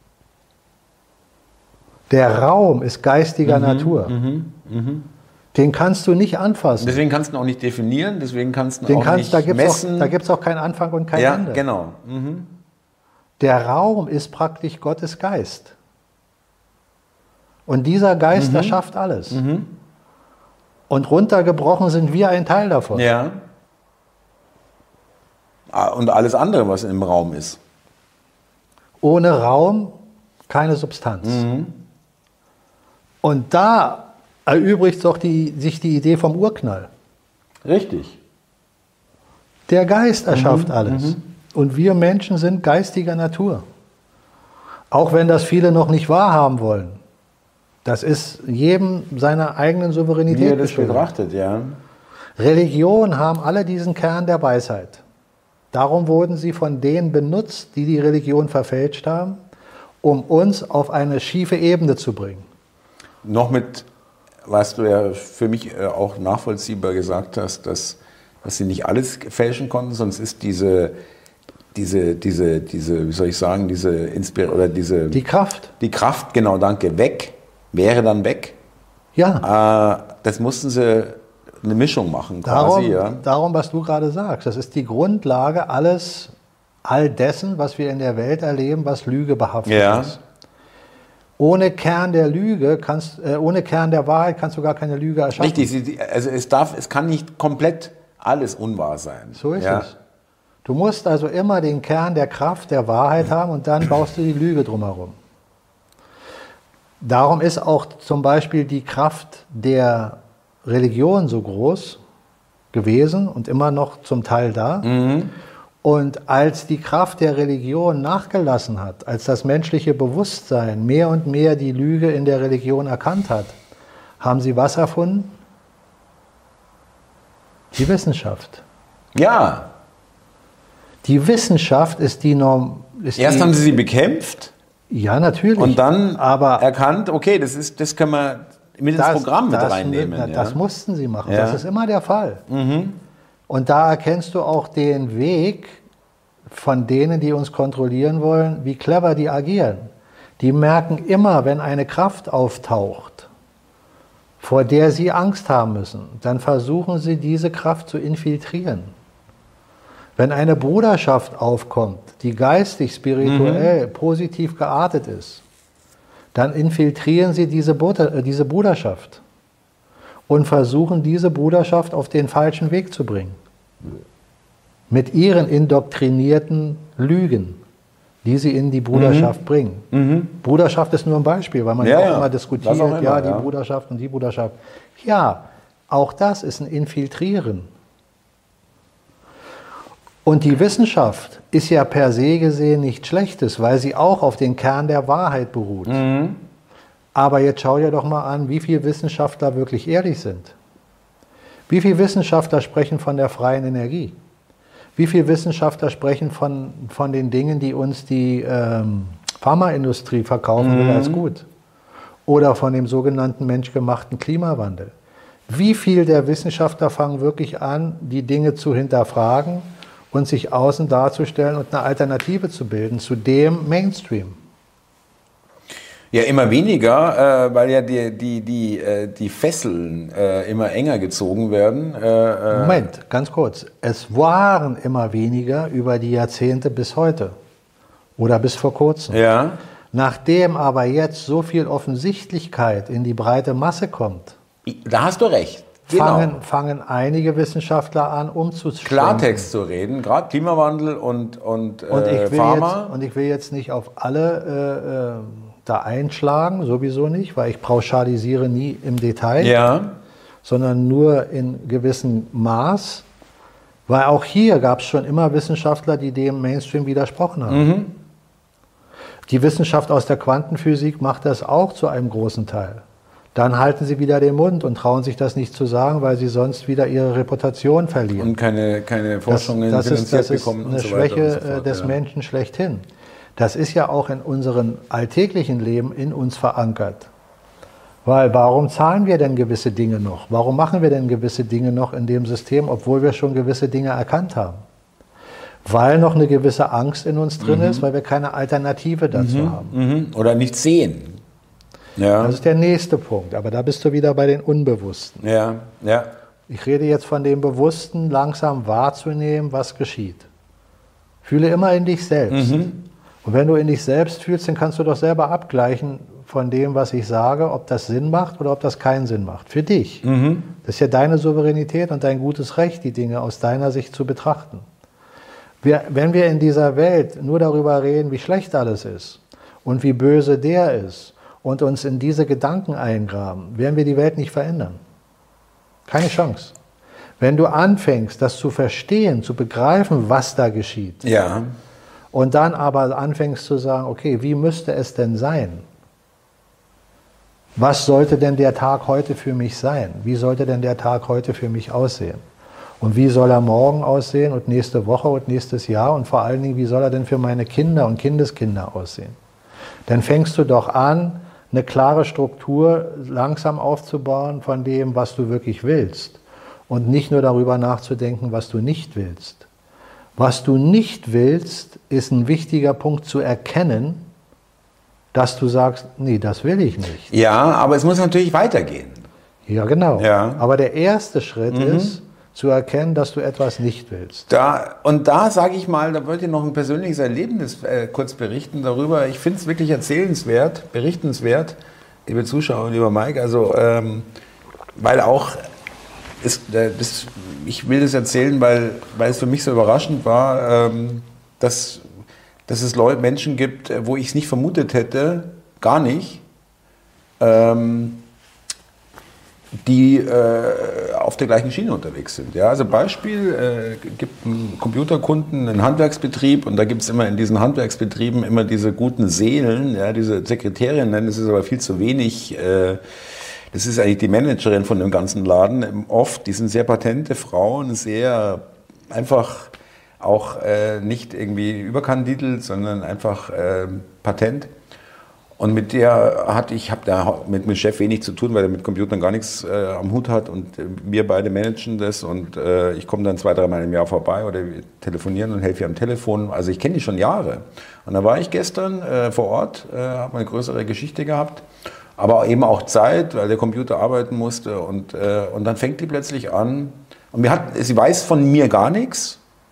Der Raum ist geistiger Mhm, Natur. Mhm, mhm. Den kannst du nicht anfassen. Deswegen kannst du ihn auch nicht definieren, deswegen kannst du ihn Den auch kannst, nicht da gibt es messen. auch, da gibt's auch keinen Anfang und kein ja, Ende. genau. Mhm. Der Raum ist praktisch Gottes Geist. Und dieser Geist Mhm. erschafft alles. Mhm. Und runtergebrochen sind wir ein Teil davon. Ja. Ah, und alles andere, was im Raum ist. Ohne Raum keine Substanz. Mhm. Und da erübrigt doch die, sich die Idee vom Urknall. Richtig. Der Geist erschafft Mhm, alles. mhm. Und wir Menschen sind geistiger Natur. Auch wenn das viele noch nicht wahrhaben wollen. Das ist jedem seiner eigenen Wie Souveränität er das geschuldet. betrachtet, ja. Religionen haben alle diesen Kern der Weisheit. Darum wurden sie von denen benutzt, die die Religion verfälscht haben, um uns auf eine schiefe Ebene zu bringen. Noch mit, was du ja für mich äh, auch nachvollziehbar gesagt hast, dass, dass sie nicht alles fälschen konnten, sonst ist diese, diese, diese, diese, wie soll ich sagen, diese Inspir oder diese Die Kraft. die Kraft, genau, danke, weg, wäre dann weg. Ja, Äh, das mussten sie eine Mischung machen, darum, quasi, ja. darum, was du gerade sagst. Das ist die Grundlage alles, all dessen, was wir in der Welt erleben, was Lüge behaftet Ja. ist. Ohne Kern der Lüge kannst, äh, ohne Kern der Wahrheit kannst du gar keine Lüge erschaffen. Richtig, sie- also es darf, es kann nicht komplett alles unwahr sein. So ist ja. es. Du musst also immer den Kern der Kraft, der Wahrheit haben und dann baust du die Lüge drumherum. Darum ist auch zum Beispiel die Kraft der Religion so groß gewesen und immer noch zum Teil da. Mhm. Und als die Kraft der Religion nachgelassen hat, als das menschliche Bewusstsein mehr und mehr die Lüge in der Religion erkannt hat, haben sie was erfunden? Die Wissenschaft. Ja, Die Wissenschaft ist die Norm. Ist erst die, haben sie sie bekämpft ja, natürlich. und dann aber erkannt, okay, das, ist, das können wir mit ins Programm mit das, reinnehmen. na, ja. das mussten sie machen. Ja. Das ist immer der Fall. Mhm. Und da erkennst du auch den Weg von denen, die uns kontrollieren wollen, wie clever die agieren. Die merken immer, wenn eine Kraft auftaucht, vor der sie Angst haben müssen, dann versuchen sie, diese Kraft zu infiltrieren. Wenn eine Bruderschaft aufkommt, die geistig, spirituell, positiv geartet ist, dann infiltrieren sie diese, Bruder, diese Bruderschaft und versuchen, diese Bruderschaft auf den falschen Weg zu bringen. Mit ihren indoktrinierten Lügen, die sie in die Bruderschaft mhm. bringen. Mhm. Bruderschaft ist nur ein Beispiel, weil man ja, auch ja. immer diskutiert, auch immer, ja, die ja. Bruderschaft und die Bruderschaft. Ja, auch das ist ein Infiltrieren. Und die Wissenschaft ist ja per se gesehen nichts Schlechtes, weil sie auch auf den Kern der Wahrheit beruht. Mhm. Aber jetzt schau dir doch mal an, wie viele Wissenschaftler wirklich ehrlich sind. Wie viele Wissenschaftler sprechen von der freien Energie? Wie viele Wissenschaftler sprechen von, von den Dingen, die uns die ähm, Pharmaindustrie verkaufen will, mhm. als gut? Oder von dem sogenannten menschgemachten Klimawandel? Wie viele der Wissenschaftler fangen wirklich an, die Dinge zu hinterfragen und sich außen darzustellen und eine Alternative zu bilden zu dem Mainstream? Ja, immer weniger, äh, weil ja die, die, die, äh, die Fesseln äh, immer enger gezogen werden. Äh, Moment, ganz kurz. Es waren immer weniger über die Jahrzehnte bis heute oder bis vor kurzem. Ja. Nachdem aber jetzt so viel Offensichtlichkeit in die breite Masse kommt, da hast du recht. Genau. Fangen, fangen einige Wissenschaftler an, umzuschwenken. Klartext zu reden, gerade Klimawandel und, und, und äh, ich will Pharma. Jetzt, und ich will jetzt nicht auf alle äh, da einschlagen, sowieso nicht, weil ich pauschalisiere nie im Detail, ja. sondern nur in gewissem Maß, weil auch hier gab es schon immer Wissenschaftler, die dem Mainstream widersprochen haben. Mhm. Die Wissenschaft aus der Quantenphysik macht das auch zu einem großen Teil. Dann halten sie wieder den Mund und trauen sich das nicht zu sagen, weil sie sonst wieder ihre Reputation verlieren. Und keine, keine Forschungen das, das finanziert ist, das bekommen ist eine und so Schwäche und so fort, des ja. Menschen schlechthin. Das ist ja auch in unserem alltäglichen Leben in uns verankert. Weil warum zahlen wir denn gewisse Dinge noch? Warum machen wir denn gewisse Dinge noch in dem System, obwohl wir schon gewisse Dinge erkannt haben? Weil noch eine gewisse Angst in uns drin mhm. ist, weil wir keine Alternative dazu mhm. haben. Mhm. Oder nicht sehen. Ja. Das ist der nächste Punkt, aber da bist du wieder bei den Unbewussten. Ja, ja. Ich rede jetzt von dem Bewussten, langsam wahrzunehmen, was geschieht. Fühle immer in dich selbst. Mhm. Und wenn du in dich selbst fühlst, dann kannst du doch selber abgleichen von dem, was ich sage, ob das Sinn macht oder ob das keinen Sinn macht. Für dich. Mhm. Das ist ja deine Souveränität und dein gutes Recht, die Dinge aus deiner Sicht zu betrachten. Wir, wenn wir in dieser Welt nur darüber reden, wie schlecht alles ist und wie böse der ist und uns in diese Gedanken eingraben, werden wir die Welt nicht verändern. Keine Chance. Wenn du anfängst, das zu verstehen, zu begreifen, was da geschieht, ja. und dann aber anfängst zu sagen, okay, wie müsste es denn sein? Was sollte denn der Tag heute für mich sein? Wie sollte denn der Tag heute für mich aussehen? Und wie soll er morgen aussehen und nächste Woche und nächstes Jahr? Und vor allen Dingen, wie soll er denn für meine Kinder und Kindeskinder aussehen? Dann fängst du doch an, eine klare Struktur langsam aufzubauen von dem, was du wirklich willst. Und nicht nur darüber nachzudenken, was du nicht willst. Was du nicht willst, ist ein wichtiger Punkt zu erkennen, dass du sagst, nee, das will ich nicht. Ja, aber es muss natürlich weitergehen. Ja, genau. Ja. Aber der erste Schritt mhm. ist, zu erkennen, dass du etwas nicht willst. Da, und da sage ich mal, da wollte ich noch ein persönliches Erlebnis äh, kurz berichten darüber. Ich finde es wirklich erzählenswert, berichtenswert, liebe Zuschauer, lieber Mike, also ähm, weil auch ist, äh, das, ich will das erzählen, weil, weil es für mich so überraschend war, ähm, dass, dass es Leute, Menschen gibt, wo ich es nicht vermutet hätte, gar nicht, ähm, die äh, auf der gleichen Schiene unterwegs sind. Ja, also Beispiel, äh, gibt einen Computerkunden, einen Handwerksbetrieb und da gibt es immer in diesen Handwerksbetrieben immer diese guten Seelen, ja, diese Sekretärinnen, das ist aber viel zu wenig. Äh, das ist eigentlich die Managerin von dem ganzen Laden. Oft, die sind sehr patente Frauen, sehr einfach auch äh, nicht irgendwie überkandidelt, sondern einfach äh, patent. Und mit der hatte ich, habe da mit dem Chef wenig zu tun, weil er mit Computern gar nichts äh, am Hut hat und äh, wir beide managen das und äh, ich komme dann zwei, dreimal im Jahr vorbei oder wir telefonieren und helfe ihr am Telefon. Also ich kenne die schon Jahre. Und da war ich gestern äh, vor Ort, äh, habe eine größere Geschichte gehabt, aber eben auch Zeit, weil der Computer arbeiten musste und, äh, und dann fängt die plötzlich an und mir hat, sie weiß von mir gar nichts,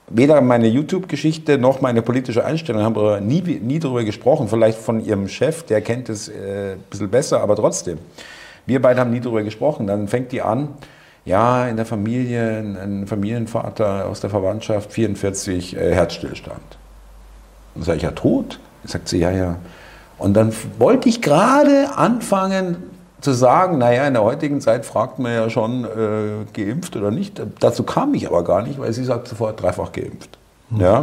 weder meine YouTube-Geschichte noch meine politische Einstellung haben wir nie, nie darüber gesprochen. Vielleicht von ihrem Chef, der kennt es äh, ein bisschen besser, aber trotzdem. Wir beide haben nie darüber gesprochen. Dann fängt die an, ja, in der Familie, ein Familienvater aus der Verwandtschaft, vierundvierzig, äh, Herzstillstand. Dann sage ich, ja, tot? Dann sagt sie, ja, ja. Und dann wollte ich gerade anfangen zu sagen, naja, in der heutigen Zeit fragt man ja schon, äh, geimpft oder nicht. Dazu kam ich aber gar nicht, weil sie sagt sofort, dreifach geimpft. Mhm. Ja.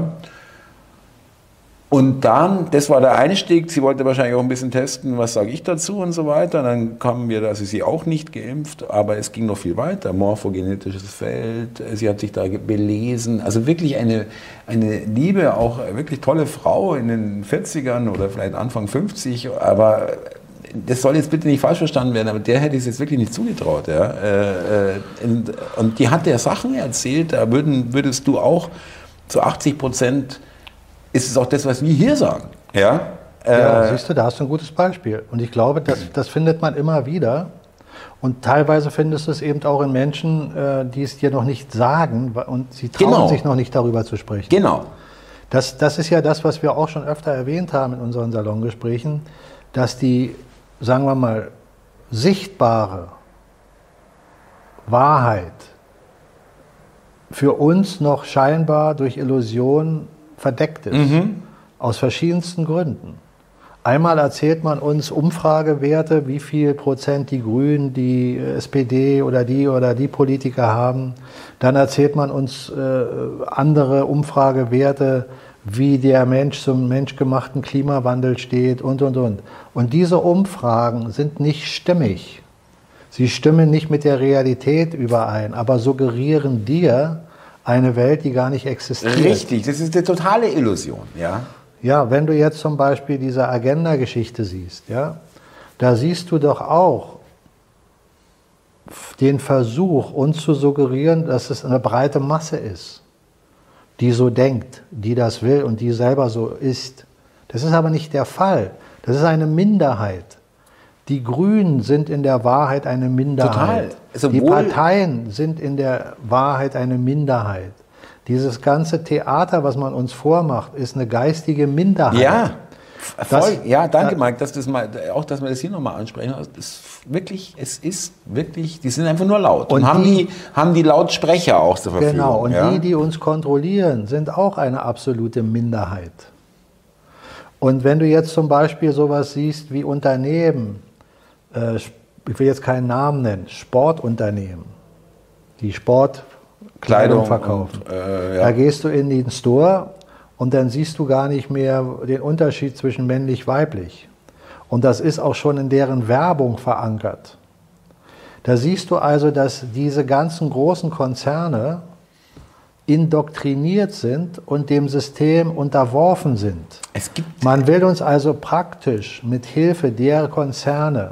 Und dann, das war der Einstieg, sie wollte wahrscheinlich auch ein bisschen testen, was sage ich dazu und so weiter. Dann kamen wir, dass sie auch nicht geimpft, aber es ging noch viel weiter, morphogenetisches Feld, sie hat sich da belesen, also wirklich eine, eine liebe, auch wirklich tolle Frau in den vierzigern oder vielleicht Anfang fünfzig, aber das soll jetzt bitte nicht falsch verstanden werden, aber der hätte es jetzt wirklich nicht zugetraut. Ja? Und, und die hat ja Sachen erzählt, da würden, würdest du auch zu achtzig Prozent ist es auch das, was wir hier sagen. Ja, ja, siehst du, da hast du ein gutes Beispiel. Und ich glaube, das, das findet man immer wieder. Und teilweise findest du es eben auch in Menschen, die es dir noch nicht sagen und sie trauen genau. sich noch nicht darüber zu sprechen. Genau. Das, das ist ja das, was wir auch schon öfter erwähnt haben in unseren Salongesprächen, dass die, sagen wir mal, sichtbare Wahrheit für uns noch scheinbar durch Illusion verdeckt ist, mhm. aus verschiedensten Gründen. Einmal erzählt man uns Umfragewerte, wie viel Prozent die Grünen, die S P D oder die oder die Politiker haben. Dann erzählt man uns äh, andere Umfragewerte, wie der Mensch zum menschgemachten Klimawandel steht und, und, und. Und diese Umfragen sind nicht stimmig. Sie stimmen nicht mit der Realität überein, aber suggerieren dir eine Welt, die gar nicht existiert. Richtig, das ist eine totale Illusion, ja. Ja, wenn du jetzt zum Beispiel diese Agenda-Geschichte siehst, ja, da siehst du doch auch den Versuch, uns zu suggerieren, dass es eine breite Masse ist, die so denkt, die das will und die selber so ist. Das ist aber nicht der Fall. Das ist eine Minderheit. Die Grünen sind in der Wahrheit eine Minderheit. Total. Die Parteien sind in der Wahrheit eine Minderheit. Dieses ganze Theater, was man uns vormacht, ist eine geistige Minderheit. Ja, voll. Das, ja, danke, Mike, dass das mal, auch dass wir das hier nochmal ansprechen. Ist wirklich, es ist wirklich, die sind einfach nur laut und, und haben, die, die, haben die Lautsprecher auch zur Verfügung. Genau, und ja? die, die uns kontrollieren, sind auch eine absolute Minderheit. Und wenn du jetzt zum Beispiel sowas siehst wie Unternehmen, äh, ich will jetzt keinen Namen nennen, Sportunternehmen, die Sportkleidung Kleidung verkaufen. Und, äh, ja. Da gehst du in den Store und dann siehst du gar nicht mehr den Unterschied zwischen männlich-weiblich. Und das ist auch schon in deren Werbung verankert. Da siehst du also, dass diese ganzen großen Konzerne indoktriniert sind und dem System unterworfen sind. Es gibt Man will uns also praktisch mit Hilfe der Konzerne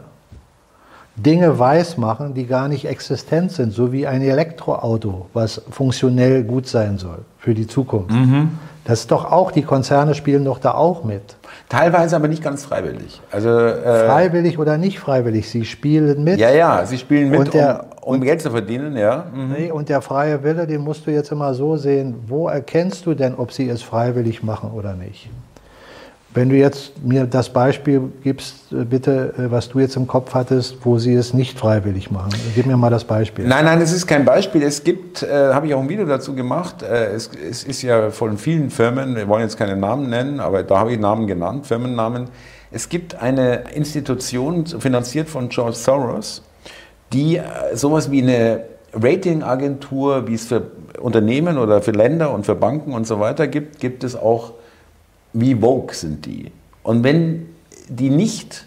Dinge weismachen, die gar nicht existent sind, so wie ein Elektroauto, was funktionell gut sein soll für die Zukunft. Mhm. Das ist doch auch, die Konzerne spielen doch da auch mit. Teilweise aber nicht ganz freiwillig. Also, äh, freiwillig oder nicht freiwillig, sie spielen mit. Ja, ja, sie spielen mit, und der, um, um Geld zu verdienen, ja. Mhm. Nee, und der freie Wille, den musst du jetzt immer so sehen, wo erkennst du denn, ob sie es freiwillig machen oder nicht? Wenn du jetzt mir das Beispiel gibst, bitte, was du jetzt im Kopf hattest, wo sie es nicht freiwillig machen. Gib mir mal das Beispiel. Nein, nein, es ist kein Beispiel. Es gibt, äh, habe ich auch ein Video dazu gemacht, äh, es, es ist ja von vielen Firmen, wir wollen jetzt keine Namen nennen, aber da habe ich Namen genannt, Firmennamen. Es gibt eine Institution, finanziert von George Soros, die äh, sowas wie eine Ratingagentur, wie es für Unternehmen oder für Länder und für Banken und so weiter gibt, gibt es auch. Wie Vogue sind die. Und wenn die nicht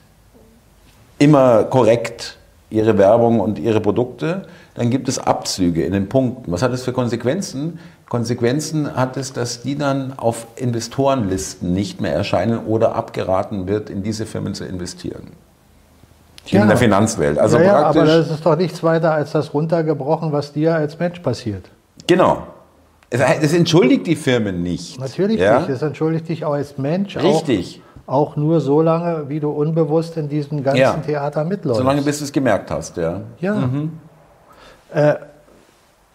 immer korrekt ihre Werbung und ihre Produkte, dann gibt es Abzüge in den Punkten. Was hat das für Konsequenzen? Konsequenzen hat es, dass die dann auf Investorenlisten nicht mehr erscheinen oder abgeraten wird, in diese Firmen zu investieren. Ja. In der Finanzwelt. Also ja, ja, praktisch, aber das ist doch nichts weiter als das runtergebrochen, was dir als Mensch passiert. Genau. Das entschuldigt die Firmen nicht. Natürlich ja? nicht. Das entschuldigt dich auch als Mensch. Richtig. Auch, auch nur so lange, wie du unbewusst in diesem ganzen ja. Theater mitläufst. Solange bis du es gemerkt hast, ja. Ja. Mhm. Äh,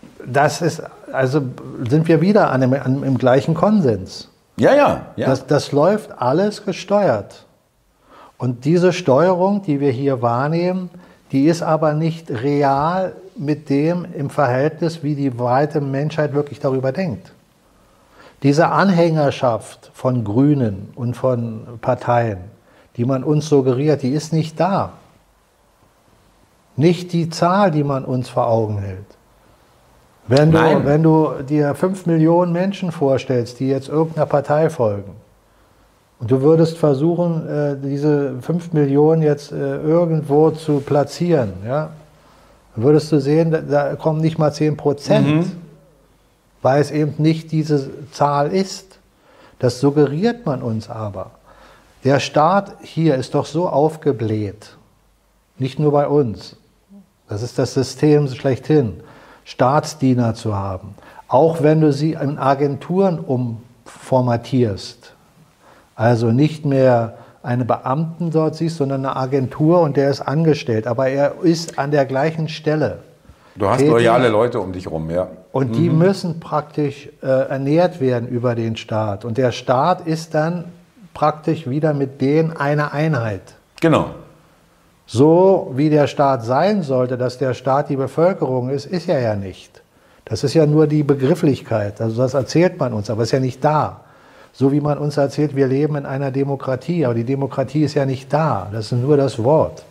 das ist, also sind wir wieder an dem, an, im gleichen Konsens. Ja, ja. ja. Das, das läuft alles gesteuert. Und diese Steuerung, die wir hier wahrnehmen, die ist aber nicht real mit dem im Verhältnis, wie die breite Menschheit wirklich darüber denkt. Diese Anhängerschaft von Grünen und von Parteien, die man uns suggeriert, die ist nicht da. Nicht die Zahl, die man uns vor Augen hält. Wenn du, wenn du dir fünf Millionen Menschen vorstellst, die jetzt irgendeiner Partei folgen, und du würdest versuchen, diese fünf Millionen jetzt irgendwo zu platzieren, ja, dann würdest du sehen, da kommen nicht mal zehn Prozent, mhm. weil es eben nicht diese Zahl ist. Das suggeriert man uns aber. Der Staat hier ist doch so aufgebläht, nicht nur bei uns. Das ist das System schlechthin, Staatsdiener zu haben. Auch wenn du sie in Agenturen umformatierst, also nicht mehr einen Beamten dort siehst, sondern eine Agentur und der ist angestellt, aber er ist an der gleichen Stelle. Du hast tätig. Loyale Leute um dich rum, ja. Und die mhm. müssen praktisch äh, ernährt werden über den Staat. Und der Staat ist dann praktisch wieder mit denen eine Einheit. Genau. So wie der Staat sein sollte, dass der Staat die Bevölkerung ist, ist er ja nicht. Das ist ja nur die Begrifflichkeit. Also das erzählt man uns, aber ist ja nicht da. So wie man uns erzählt, wir leben in einer Demokratie, aber die Demokratie ist ja nicht da. Das ist nur das Wort.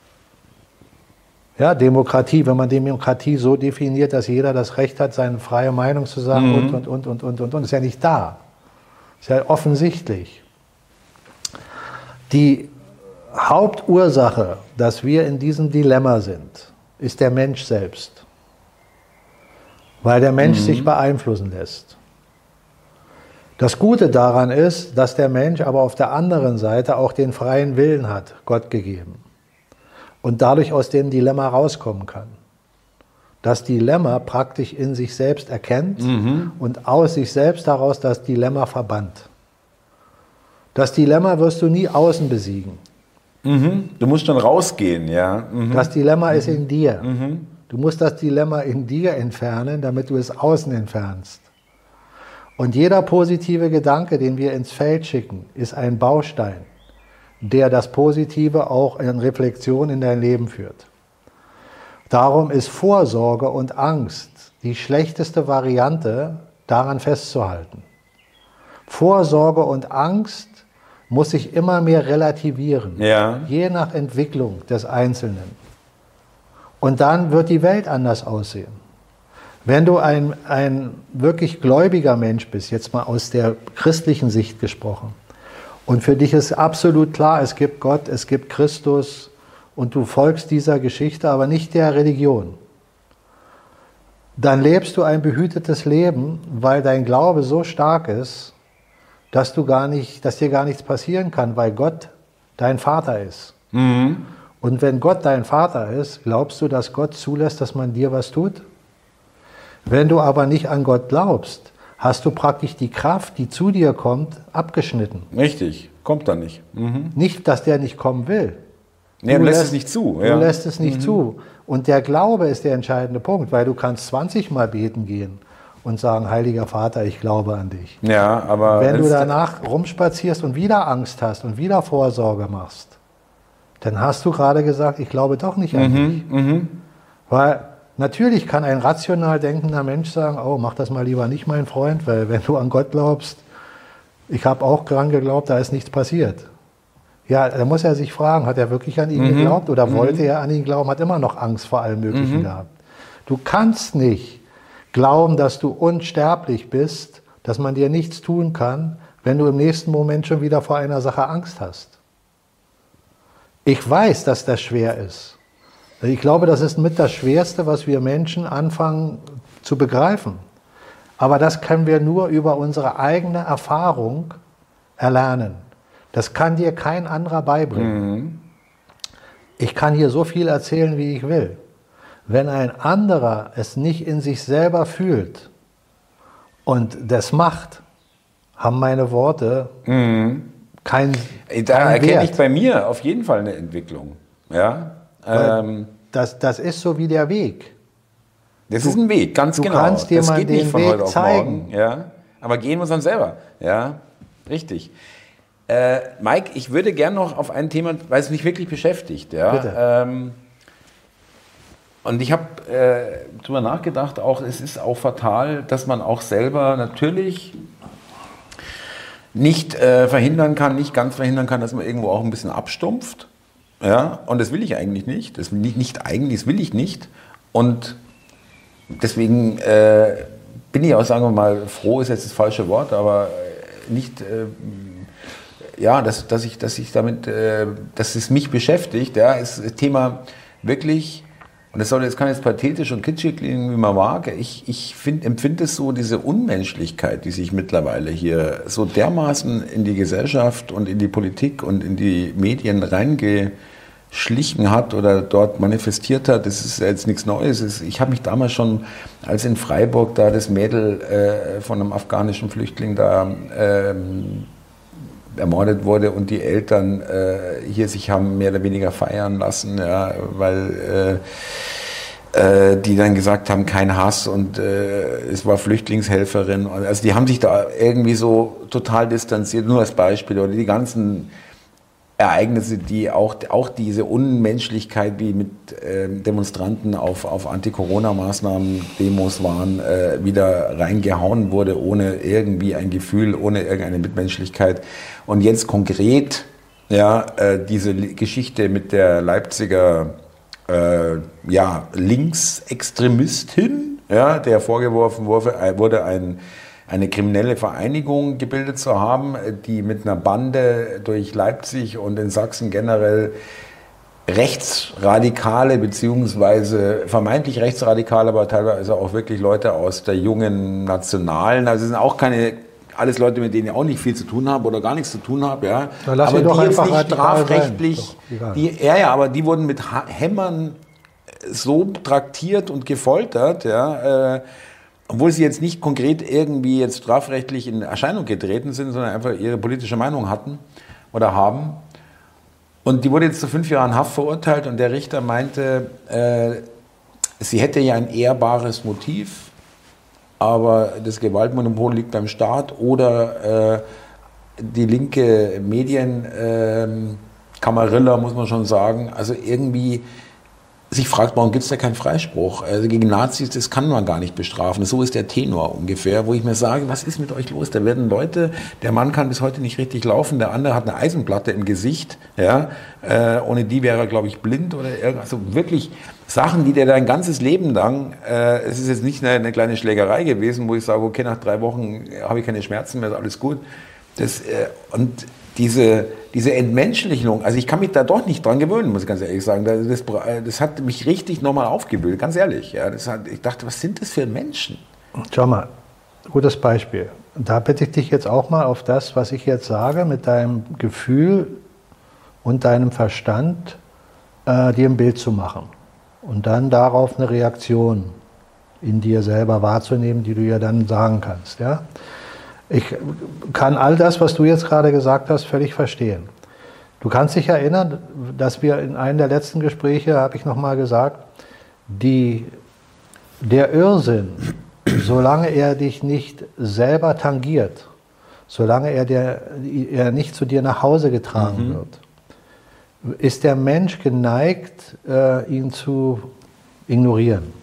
Ja, Demokratie, wenn man Demokratie so definiert, dass jeder das Recht hat, seine freie Meinung zu sagen mhm. und, und, und, und, und, und, und, ist ja nicht da. Ist ja offensichtlich. Die Hauptursache, dass wir in diesem Dilemma sind, ist der Mensch selbst. Weil der Mensch mhm. sich beeinflussen lässt. Das Gute daran ist, dass der Mensch aber auf der anderen Seite auch den freien Willen hat, Gott gegeben. Und dadurch aus dem Dilemma rauskommen kann. Das Dilemma praktisch in sich selbst erkennt mhm. und aus sich selbst heraus das Dilemma verbannt. Das Dilemma wirst du nie außen besiegen. Mhm. Du musst schon rausgehen, ja. Mhm. Das Dilemma mhm. ist in dir. Mhm. Du musst das Dilemma in dir entfernen, damit du es außen entfernst. Und jeder positive Gedanke, den wir ins Feld schicken, ist ein Baustein, der das Positive auch in Reflexion in dein Leben führt. Darum ist Vorsorge und Angst die schlechteste Variante, daran festzuhalten. Vorsorge und Angst muss sich immer mehr relativieren, ja. je nach Entwicklung des Einzelnen. Und dann wird die Welt anders aussehen. Wenn du ein, ein wirklich gläubiger Mensch bist, jetzt mal aus der christlichen Sicht gesprochen, und für dich ist absolut klar, es gibt Gott, es gibt Christus und du folgst dieser Geschichte, aber nicht der Religion, dann lebst du ein behütetes Leben, weil dein Glaube so stark ist, dass, du gar nicht, dass dir gar nichts passieren kann, weil Gott dein Vater ist. Mhm. Und wenn Gott dein Vater ist, glaubst du, dass Gott zulässt, dass man dir was tut? Wenn du aber nicht an Gott glaubst, hast du praktisch die Kraft, die zu dir kommt, abgeschnitten. Richtig, kommt dann nicht. Mhm. Nicht, dass der nicht kommen will. Nee, du lässt, lässt es nicht zu. Du ja. lässt es nicht mhm. zu. Und der Glaube ist der entscheidende Punkt, weil du kannst zwanzig Mal beten gehen und sagen, Heiliger Vater, ich glaube an dich. Ja, aber wenn du danach rumspazierst und wieder Angst hast und wieder Vorsorge machst, dann hast du gerade gesagt, ich glaube doch nicht an mhm. dich. Mhm. Weil natürlich kann ein rational denkender Mensch sagen, oh, mach das mal lieber nicht, mein Freund, weil wenn du an Gott glaubst, ich habe auch dran geglaubt, da ist nichts passiert. Ja, da muss er sich fragen, hat er wirklich an ihn mhm. geglaubt oder mhm. wollte er an ihn glauben, hat immer noch Angst vor allem Möglichen mhm. gehabt. Du kannst nicht glauben, dass du unsterblich bist, dass man dir nichts tun kann, wenn du im nächsten Moment schon wieder vor einer Sache Angst hast. Ich weiß, dass das schwer ist. Ich glaube, das ist mit das Schwerste, was wir Menschen anfangen zu begreifen. Aber das können wir nur über unsere eigene Erfahrung erlernen. Das kann dir kein anderer beibringen. Mhm. Ich kann hier so viel erzählen, wie ich will. Wenn ein anderer es nicht in sich selber fühlt und das macht, haben meine Worte mhm. keinen Da kein erkenne Wert. ich bei mir auf jeden Fall eine Entwicklung. Ja? Ähm. Das, das ist so wie der Weg. Das ist ein Weg, ganz du genau. kannst dir das mal geht den nicht von Weg heute auf zeigen. morgen. Ja. Aber gehen muss man selber. Ja, richtig. Äh, Mike, ich würde gerne noch auf ein Thema, weil es mich wirklich beschäftigt. Ja. Bitte. Ähm, und ich habe äh, darüber nachgedacht, auch es ist auch fatal, dass man auch selber natürlich nicht äh, verhindern kann, nicht ganz verhindern kann, dass man irgendwo auch ein bisschen abstumpft. Ja, und das will ich eigentlich nicht. Das will ich nicht eigentlich, das will ich nicht. Und deswegen äh, bin ich auch, sagen wir mal, froh ist jetzt das falsche Wort, aber nicht, äh, ja, dass, dass ich, dass ich damit, äh, dass es mich beschäftigt, ja, ist das Thema wirklich, und das soll jetzt, kann jetzt pathetisch und kitschig klingen, wie man mag, ich, ich find, empfinde es so, diese Unmenschlichkeit, die sich mittlerweile hier so dermaßen in die Gesellschaft und in die Politik und in die Medien reingeschlichen hat oder dort manifestiert hat, das ist jetzt nichts Neues. Ich habe mich damals schon, als in Freiburg da das Mädel äh, von einem afghanischen Flüchtling da ähm, ermordet wurde und die Eltern äh, hier sich haben mehr oder weniger feiern lassen, ja, weil äh, äh, die dann gesagt haben, kein Hass und äh, es war Flüchtlingshelferin. Also die haben sich da irgendwie so total distanziert, nur als Beispiel. Oder die ganzen Ereignisse, die auch, auch diese Unmenschlichkeit, wie mit äh, Demonstranten auf, auf Anti-Corona-Maßnahmen, Demos waren, äh, wieder reingehauen wurde, ohne irgendwie ein Gefühl, ohne irgendeine Mitmenschlichkeit. Und jetzt konkret, ja, äh, diese Geschichte mit der Leipziger äh, ja, Linksextremistin, ja, der vorgeworfen wurde, wurde ein eine kriminelle Vereinigung gebildet zu haben, die mit einer Bande durch Leipzig und in Sachsen generell rechtsradikale beziehungsweise vermeintlich rechtsradikale, aber teilweise auch wirklich Leute aus der jungen Nationalen, also es sind auch keine, alles Leute, mit denen ich auch nicht viel zu tun habe oder gar nichts zu tun habe, ja, aber die doch jetzt nicht radikal strafrechtlich, doch, die, ja, ja, aber die wurden mit Hämmern so traktiert und gefoltert, ja, äh, obwohl sie jetzt nicht konkret irgendwie jetzt strafrechtlich in Erscheinung getreten sind, sondern einfach ihre politische Meinung hatten oder haben. Und die wurde jetzt zu fünf Jahren Haft verurteilt und der Richter meinte, äh, sie hätte ja ein ehrbares Motiv, aber das Gewaltmonopol liegt beim Staat oder äh, die linke Medienkamarilla, äh, muss man schon sagen, also irgendwie sich fragt, warum gibt es da keinen Freispruch? Also gegen Nazis, das kann man gar nicht bestrafen. So ist der Tenor ungefähr, wo ich mir sage, was ist mit euch los? Da werden Leute, der Mann kann bis heute nicht richtig laufen, der andere hat eine Eisenplatte im Gesicht, ja, äh, ohne die wäre er, glaube ich, blind oder irgendwas. Also wirklich Sachen, die der dein ganzes Leben lang, äh, es ist jetzt nicht eine, eine kleine Schlägerei gewesen, wo ich sage, okay, nach drei Wochen habe ich keine Schmerzen mehr, ist alles gut. Das, äh, und diese, diese Entmenschlichung, also ich kann mich da doch nicht dran gewöhnen, muss ich ganz ehrlich sagen. Das, das hat mich richtig nochmal aufgewühlt, ganz ehrlich. Ja, das hat, ich dachte, was sind das für Menschen? Schau mal, gutes Beispiel. Da bitte ich dich jetzt auch mal auf das, was ich jetzt sage, mit deinem Gefühl und deinem Verstand, äh, dir ein Bild zu machen. Und dann darauf eine Reaktion in dir selber wahrzunehmen, die du ja dann sagen kannst. Ja? Ich kann all das, was du jetzt gerade gesagt hast, völlig verstehen. Du kannst dich erinnern, dass wir in einem der letzten Gespräche, habe ich nochmal gesagt, die, der Irrsinn, solange er dich nicht selber tangiert, solange er, der, er nicht zu dir nach Hause getragen mhm. wird, ist der Mensch geneigt, äh, ihn zu ignorieren.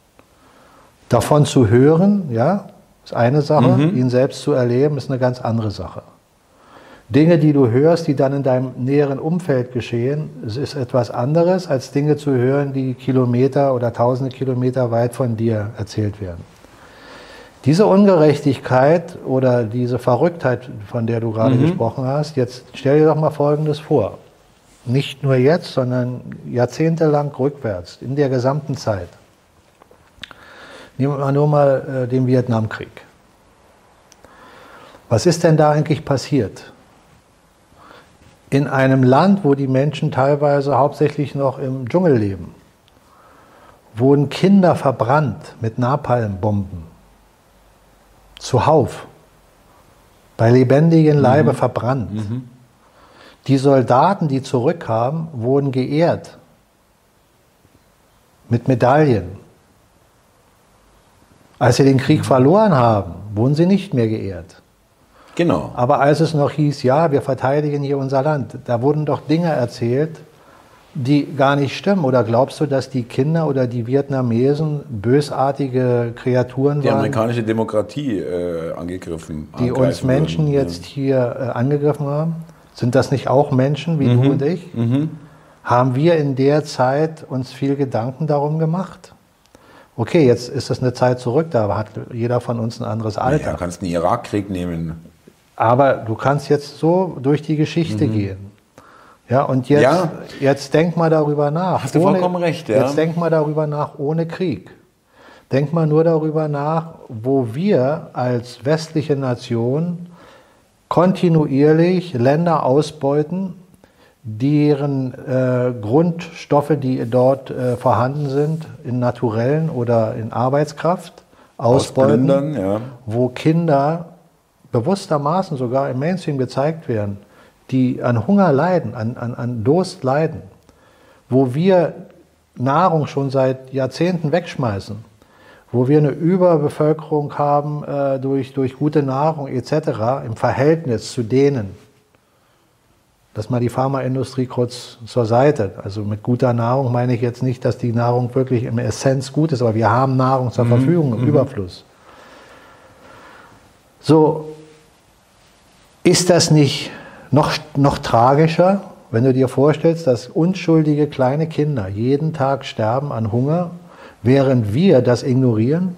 Davon zu hören, ja, ist eine Sache, mhm. ihn selbst zu erleben, ist eine ganz andere Sache. Dinge, die du hörst, die dann in deinem näheren Umfeld geschehen, ist etwas anderes, als Dinge zu hören, die Kilometer oder tausende Kilometer weit von dir erzählt werden. Diese Ungerechtigkeit oder diese Verrücktheit, von der du gerade mhm. gesprochen hast, jetzt stell dir doch mal Folgendes vor. Nicht nur jetzt, sondern jahrzehntelang rückwärts, in der gesamten Zeit. Nehmen wir nur mal äh, den Vietnamkrieg. Was ist denn da eigentlich passiert? In einem Land, wo die Menschen teilweise hauptsächlich noch im Dschungel leben, wurden Kinder verbrannt mit Napalmbomben. Zuhauf. Bei lebendigem Leibe mhm. verbrannt. Mhm. Die Soldaten, die zurückkamen, wurden geehrt. Mit Medaillen. Als sie den Krieg verloren haben, wurden sie nicht mehr geehrt. Genau. Aber als es noch hieß, ja, wir verteidigen hier unser Land, da wurden doch Dinge erzählt, die gar nicht stimmen. Oder glaubst du, dass die Kinder oder die Vietnamesen bösartige Kreaturen Die waren? amerikanische Demokratie äh, angegriffen Die uns Menschen würden. jetzt hier äh, angegriffen haben? Sind das nicht auch Menschen wie Mhm. du und ich? Mhm. Haben wir in der Zeit uns viel Gedanken darum gemacht? Okay, jetzt ist das eine Zeit zurück, da hat jeder von uns ein anderes Alter. Ja, kannst einen Irakkrieg nehmen. Aber du kannst jetzt so durch die Geschichte mhm. gehen. Ja, und jetzt, ja. jetzt denk mal darüber nach. Hast du ohne, vollkommen recht, ja. Jetzt denk mal darüber nach ohne Krieg. Denk mal nur darüber nach, wo wir als westliche Nation kontinuierlich Länder ausbeuten, deren äh, Grundstoffe, die dort äh, vorhanden sind, in naturellen oder in Arbeitskraft, ausbeuten, Ausplündern, ja. wo Kinder bewusstermaßen sogar im Mainstream gezeigt werden, die an Hunger leiden, an, an, an Durst leiden, wo wir Nahrung schon seit Jahrzehnten wegschmeißen, wo wir eine Überbevölkerung haben äh, durch, durch gute Nahrung et cetera im Verhältnis zu denen. Lass mal die Pharmaindustrie kurz zur Seite. Also mit guter Nahrung meine ich jetzt nicht, dass die Nahrung wirklich im Essenz gut ist, aber wir haben Nahrung zur Verfügung im mhm. Überfluss. So, ist das nicht noch, noch tragischer, wenn du dir vorstellst, dass unschuldige kleine Kinder jeden Tag sterben an Hunger, während wir das ignorieren?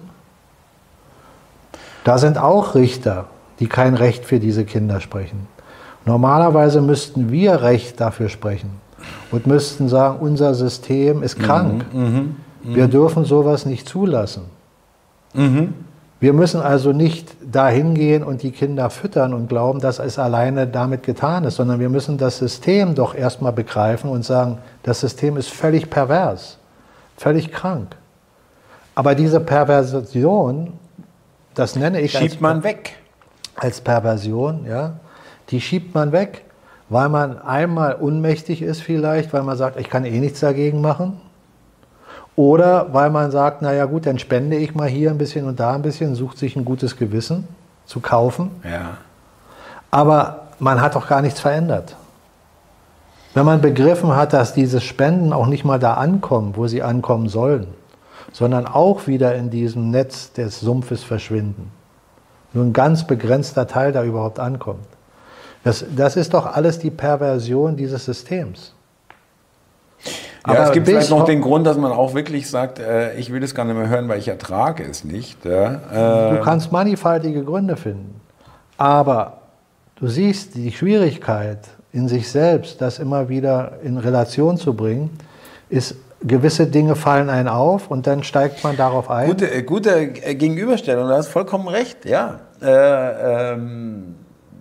Da sind auch Richter, die kein Recht für diese Kinder sprechen. Normalerweise müssten wir Recht dafür sprechen und müssten sagen, unser System ist krank. Mhm, mh, mh. Wir dürfen sowas nicht zulassen. Mhm. Wir müssen also nicht dahin gehen und die Kinder füttern und glauben, dass es alleine damit getan ist, sondern wir müssen das System doch erstmal begreifen und sagen, das System ist völlig pervers, völlig krank. Aber diese Perversion, das nenne ich schiebt als, man weg. Als Perversion, ja. Die schiebt man weg, weil man einmal unmächtig ist vielleicht, weil man sagt, ich kann eh nichts dagegen machen. Oder weil man sagt, naja gut, dann spende ich mal hier ein bisschen und da ein bisschen, sucht sich ein gutes Gewissen zu kaufen. Ja. Aber man hat doch gar nichts verändert. Wenn man begriffen hat, dass diese Spenden auch nicht mal da ankommen, wo sie ankommen sollen, sondern auch wieder in diesem Netz des Sumpfes verschwinden. Nur ein ganz begrenzter Teil da überhaupt ankommt. Das, das ist doch alles die Perversion dieses Systems. Ja, aber es gibt vielleicht noch den Grund, dass man auch wirklich sagt, äh, ich will das gar nicht mehr hören, weil ich ertrage es nicht. Ja? Äh, du kannst mannigfaltige Gründe finden. Aber du siehst die Schwierigkeit in sich selbst, das immer wieder in Relation zu bringen, ist, gewisse Dinge fallen einen auf und dann steigt man darauf ein. Gute, gute Gegenüberstellung, du hast vollkommen recht. Ja. Äh, ähm,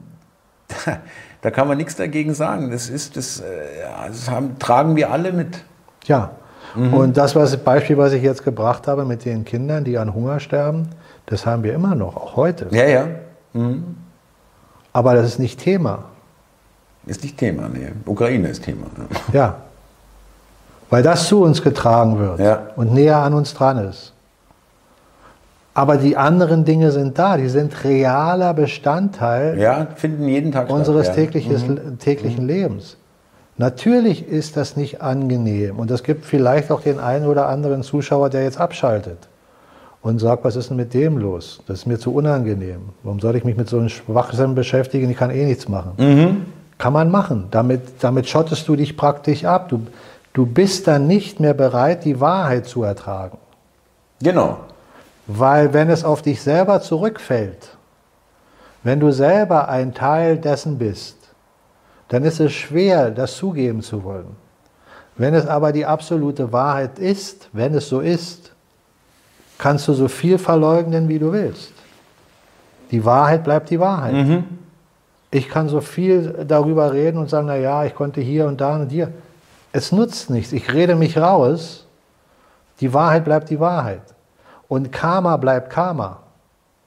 Da kann man nichts dagegen sagen. Das ist, das, das haben, tragen wir alle mit. Ja, mhm. Und das was, Beispiel, was ich jetzt gebracht habe mit den Kindern, die an Hunger sterben, das haben wir immer noch, auch heute. Ja, ja. Mhm. Aber das ist nicht Thema. Ist nicht Thema, nee. Ukraine ist Thema. Ja, weil das zu uns getragen wird ja. und näher an uns dran ist. Aber die anderen Dinge sind da, die sind realer Bestandteil ja, finden jeden Tag unseres statt, ja. tägliches, mhm. täglichen mhm. Lebens. Natürlich ist das nicht angenehm und es gibt vielleicht auch den einen oder anderen Zuschauer, der jetzt abschaltet und sagt, was ist denn mit dem los? Das ist mir zu unangenehm. Warum soll ich mich mit so einem Schwachsinn beschäftigen? Ich kann eh nichts machen. Mhm. Kann man machen. Damit, damit schottest du dich praktisch ab. Du, du bist dann nicht mehr bereit, die Wahrheit zu ertragen. Genau. Weil wenn es auf dich selber zurückfällt, wenn du selber ein Teil dessen bist, dann ist es schwer, das zugeben zu wollen. Wenn es aber die absolute Wahrheit ist, wenn es so ist, kannst du so viel verleugnen, wie du willst. Die Wahrheit bleibt die Wahrheit. Mhm. Ich kann so viel darüber reden und sagen, na ja, ich konnte hier und da und hier. Es nutzt nichts. Ich rede mich raus. Die Wahrheit bleibt die Wahrheit. Und Karma bleibt Karma.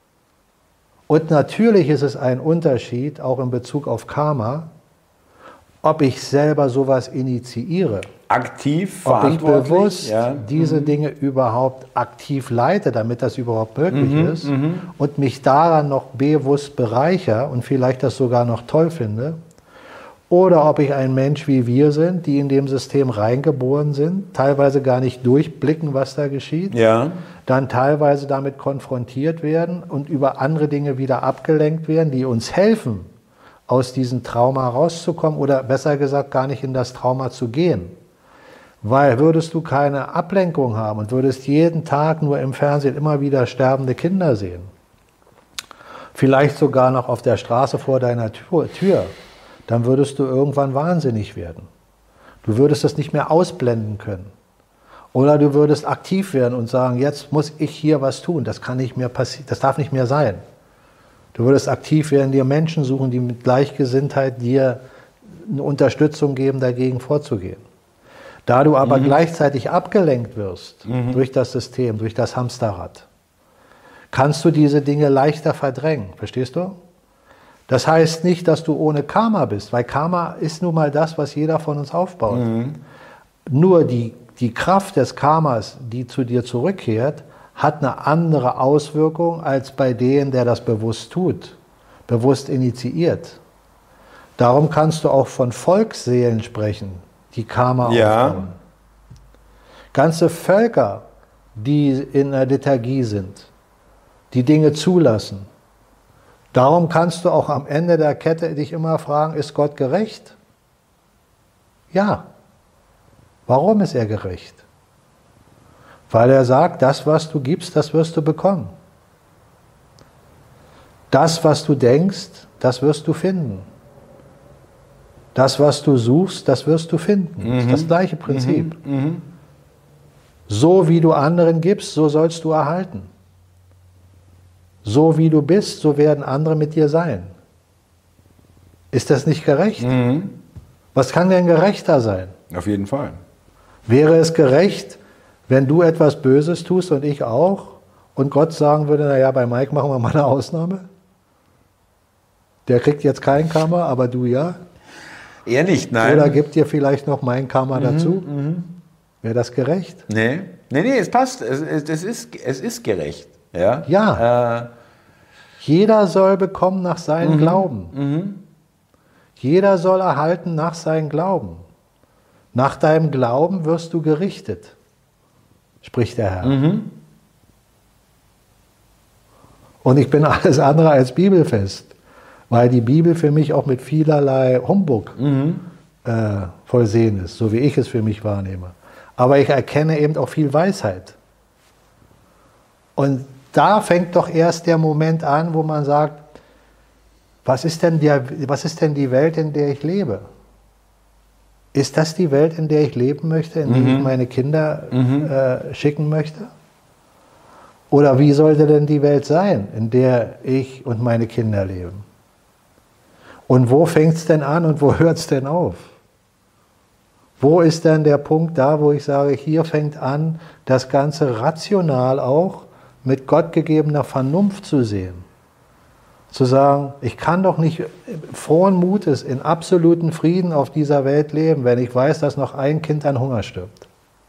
Und natürlich ist es ein Unterschied, auch in Bezug auf Karma, ob ich selber sowas initiiere. Aktiv, Ob ich verantwortlich. bewusst ja. diese mhm. Dinge überhaupt aktiv leite, damit das überhaupt möglich Mhm, ist mhm. und mich daran noch bewusst bereichere und vielleicht das sogar noch toll finde. Oder ob ich ein Mensch wie wir sind, die in dem System reingeboren sind, teilweise gar nicht durchblicken, was da geschieht, Ja. dann teilweise damit konfrontiert werden und über andere Dinge wieder abgelenkt werden, die uns helfen, aus diesem Trauma rauszukommen oder besser gesagt gar nicht in das Trauma zu gehen. Weil würdest du keine Ablenkung haben und würdest jeden Tag nur im Fernsehen immer wieder sterbende Kinder sehen, vielleicht sogar noch auf der Straße vor deiner Tür, dann würdest du irgendwann wahnsinnig werden. Du würdest das nicht mehr ausblenden können. Oder du würdest aktiv werden und sagen, jetzt muss ich hier was tun, das kann nicht mehr passieren, das darf nicht mehr sein. Du würdest aktiv werden, dir Menschen suchen, die mit Gleichgesinntheit dir eine Unterstützung geben, dagegen vorzugehen. Da du aber mhm. gleichzeitig abgelenkt wirst mhm. durch das System, durch das Hamsterrad, kannst du diese Dinge leichter verdrängen. Verstehst du? Das heißt nicht, dass du ohne Karma bist, weil Karma ist nun mal das, was jeder von uns aufbaut. Mhm. Nur die, die Kraft des Karmas, die zu dir zurückkehrt, hat eine andere Auswirkung als bei dem, der das bewusst tut, bewusst initiiert. Darum kannst du auch von Volksseelen sprechen, die Karma ja. aufbauen. Ganze Völker, die in der Lethargie sind, die Dinge zulassen. Darum kannst du auch am Ende der Kette dich immer fragen, ist Gott gerecht? Ja. Warum ist er gerecht? Weil er sagt, das, was du gibst, das wirst du bekommen. Das, was du denkst, das wirst du finden. Das, was du suchst, das wirst du finden. Mhm. Das ist das gleiche Prinzip. Mhm. Mhm. So wie du anderen gibst, so sollst du erhalten. So wie du bist, so werden andere mit dir sein. Ist das nicht gerecht? Mhm. Was kann denn gerechter sein? Auf jeden Fall. Wäre es gerecht, wenn du etwas Böses tust und ich auch, und Gott sagen würde, naja, bei Mike machen wir mal eine Ausnahme? Der kriegt jetzt kein Karma, aber du ja? Eher nicht, nein. Oder gibt dir vielleicht noch mein Karma mhm, dazu? Mhm. Wäre das gerecht? Nee, nee, nee, es passt. Es, es, es, ist, es ist gerecht. Ja. ja. Äh. Jeder soll bekommen nach seinem mhm, Glauben. Mhm. Jeder soll erhalten nach seinem Glauben. Nach deinem Glauben wirst du gerichtet, spricht der Herr. Mhm. Und ich bin alles andere als bibelfest, weil die Bibel für mich auch mit vielerlei Humbug mhm. äh, vollsehen ist, so wie ich es für mich wahrnehme. Aber ich erkenne eben auch viel Weisheit. Und da fängt doch erst der Moment an, wo man sagt, was ist denn die, was ist denn die Welt, in der ich lebe? Ist das die Welt, in der ich leben möchte, in mhm. die ich meine Kinder mhm. äh, schicken möchte? Oder wie sollte denn die Welt sein, in der ich und meine Kinder leben? Und wo fängt es denn an und wo hört es denn auf? Wo ist denn der Punkt da, wo ich sage, hier fängt an, das Ganze rational auch mit gottgegebener Vernunft zu sehen? Zu sagen, ich kann doch nicht frohen Mutes in absoluten Frieden auf dieser Welt leben, wenn ich weiß, dass noch ein Kind an Hunger stirbt.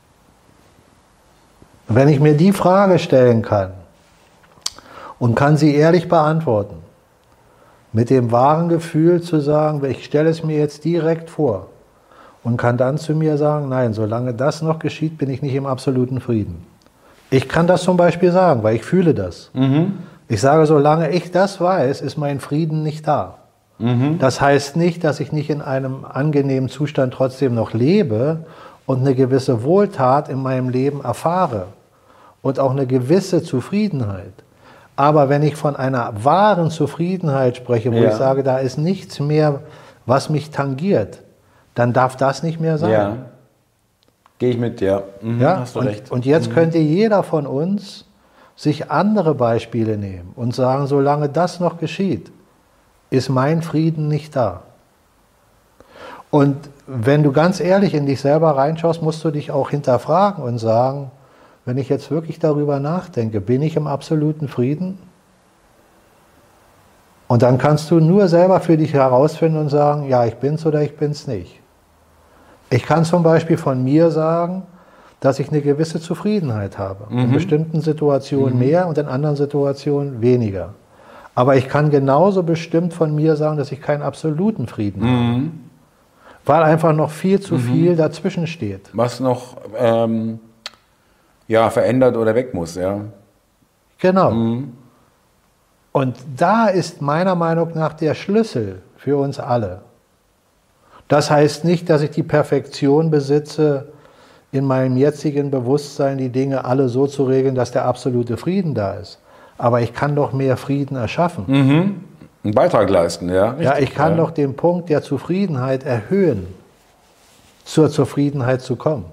Und wenn ich mir die Frage stellen kann und kann sie ehrlich beantworten, mit dem wahren Gefühl zu sagen, ich stelle es mir jetzt direkt vor und kann dann zu mir sagen, nein, solange das noch geschieht, bin ich nicht im absoluten Frieden. Ich kann das zum Beispiel sagen, weil ich fühle das. Mhm. Ich sage, solange ich das weiß, ist mein Frieden nicht da. Mhm. Das heißt nicht, dass ich nicht in einem angenehmen Zustand trotzdem noch lebe und eine gewisse Wohltat in meinem Leben erfahre und auch eine gewisse Zufriedenheit. Aber wenn ich von einer wahren Zufriedenheit spreche, wo ja. ich sage, da ist nichts mehr, was mich tangiert, dann darf das nicht mehr sein. Ja. Gehe ich mit, ja. Mhm, ja? Hast du und, recht. Und jetzt mhm. könnte jeder von uns sich andere Beispiele nehmen und sagen, solange das noch geschieht, ist mein Frieden nicht da. Und wenn du ganz ehrlich in dich selber reinschaust, musst du dich auch hinterfragen und sagen, wenn ich jetzt wirklich darüber nachdenke, bin ich im absoluten Frieden? Und dann kannst du nur selber für dich herausfinden und sagen, ja, ich bin's oder ich bin's nicht. Ich kann zum Beispiel von mir sagen, dass ich eine gewisse Zufriedenheit habe. Mhm. In bestimmten Situationen mhm. mehr und in anderen Situationen weniger. Aber ich kann genauso bestimmt von mir sagen, dass ich keinen absoluten Frieden mhm. habe. Weil einfach noch viel zu mhm. viel dazwischen steht. Was noch ähm, ja, verändert oder weg muss, ja. Genau. Mhm. Und da ist meiner Meinung nach der Schlüssel für uns alle. Das heißt nicht, dass ich die Perfektion besitze, in meinem jetzigen Bewusstsein die Dinge alle so zu regeln, dass der absolute Frieden da ist. Aber ich kann doch mehr Frieden erschaffen. Mhm. Einen Beitrag leisten, ja. Richtig, ja, ich kann ja. doch den Punkt der Zufriedenheit erhöhen, zur Zufriedenheit zu kommen.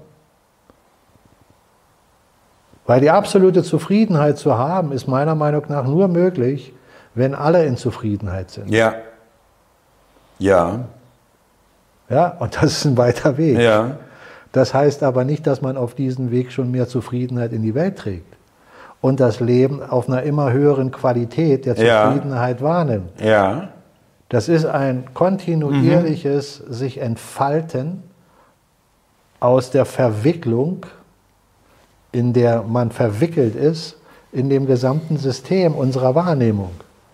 Weil die absolute Zufriedenheit zu haben, ist meiner Meinung nach nur möglich, wenn alle in Zufriedenheit sind. Ja. Ja. Ja, und das ist ein weiter Weg. Ja. Das heißt aber nicht, dass man auf diesem Weg schon mehr Zufriedenheit in die Welt trägt und das Leben auf einer immer höheren Qualität der Zufriedenheit ja. wahrnimmt. Ja. Das ist ein kontinuierliches mhm. sich entfalten aus der Verwicklung, in der man verwickelt ist, in dem gesamten System unserer Wahrnehmung.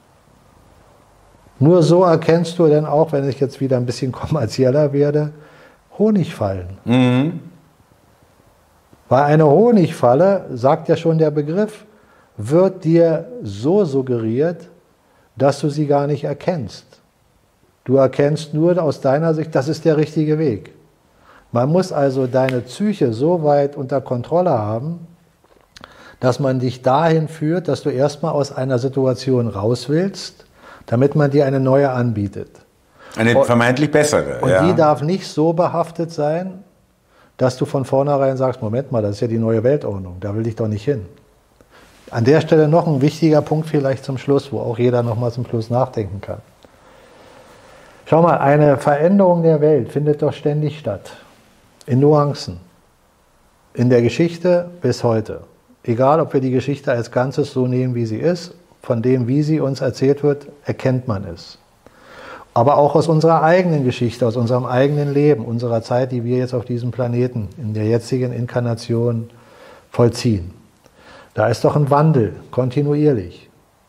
Nur so erkennst du dann auch, wenn ich jetzt wieder ein bisschen kommerzieller werde, Honigfallen. Mhm. Weil eine Honigfalle, sagt ja schon der Begriff, wird dir so suggeriert, dass du sie gar nicht erkennst. Du erkennst nur aus deiner Sicht, das ist der richtige Weg. Man muss also deine Psyche so weit unter Kontrolle haben, dass man dich dahin führt, dass du erstmal aus einer Situation raus willst, damit man dir eine neue anbietet. Eine vermeintlich bessere. Und ja. die darf nicht so behaftet sein, dass du von vornherein sagst, Moment mal, das ist ja die neue Weltordnung, da will ich doch nicht hin. An der Stelle noch ein wichtiger Punkt vielleicht zum Schluss, wo auch jeder noch mal zum Schluss nachdenken kann. Schau mal, eine Veränderung der Welt findet doch ständig statt. In Nuancen. In der Geschichte bis heute. Egal, ob wir die Geschichte als Ganzes so nehmen, wie sie ist, von dem, wie sie uns erzählt wird, erkennt man es. Aber auch aus unserer eigenen Geschichte, aus unserem eigenen Leben, unserer Zeit, die wir jetzt auf diesem Planeten in der jetzigen Inkarnation vollziehen. Da ist doch ein Wandel, kontinuierlich.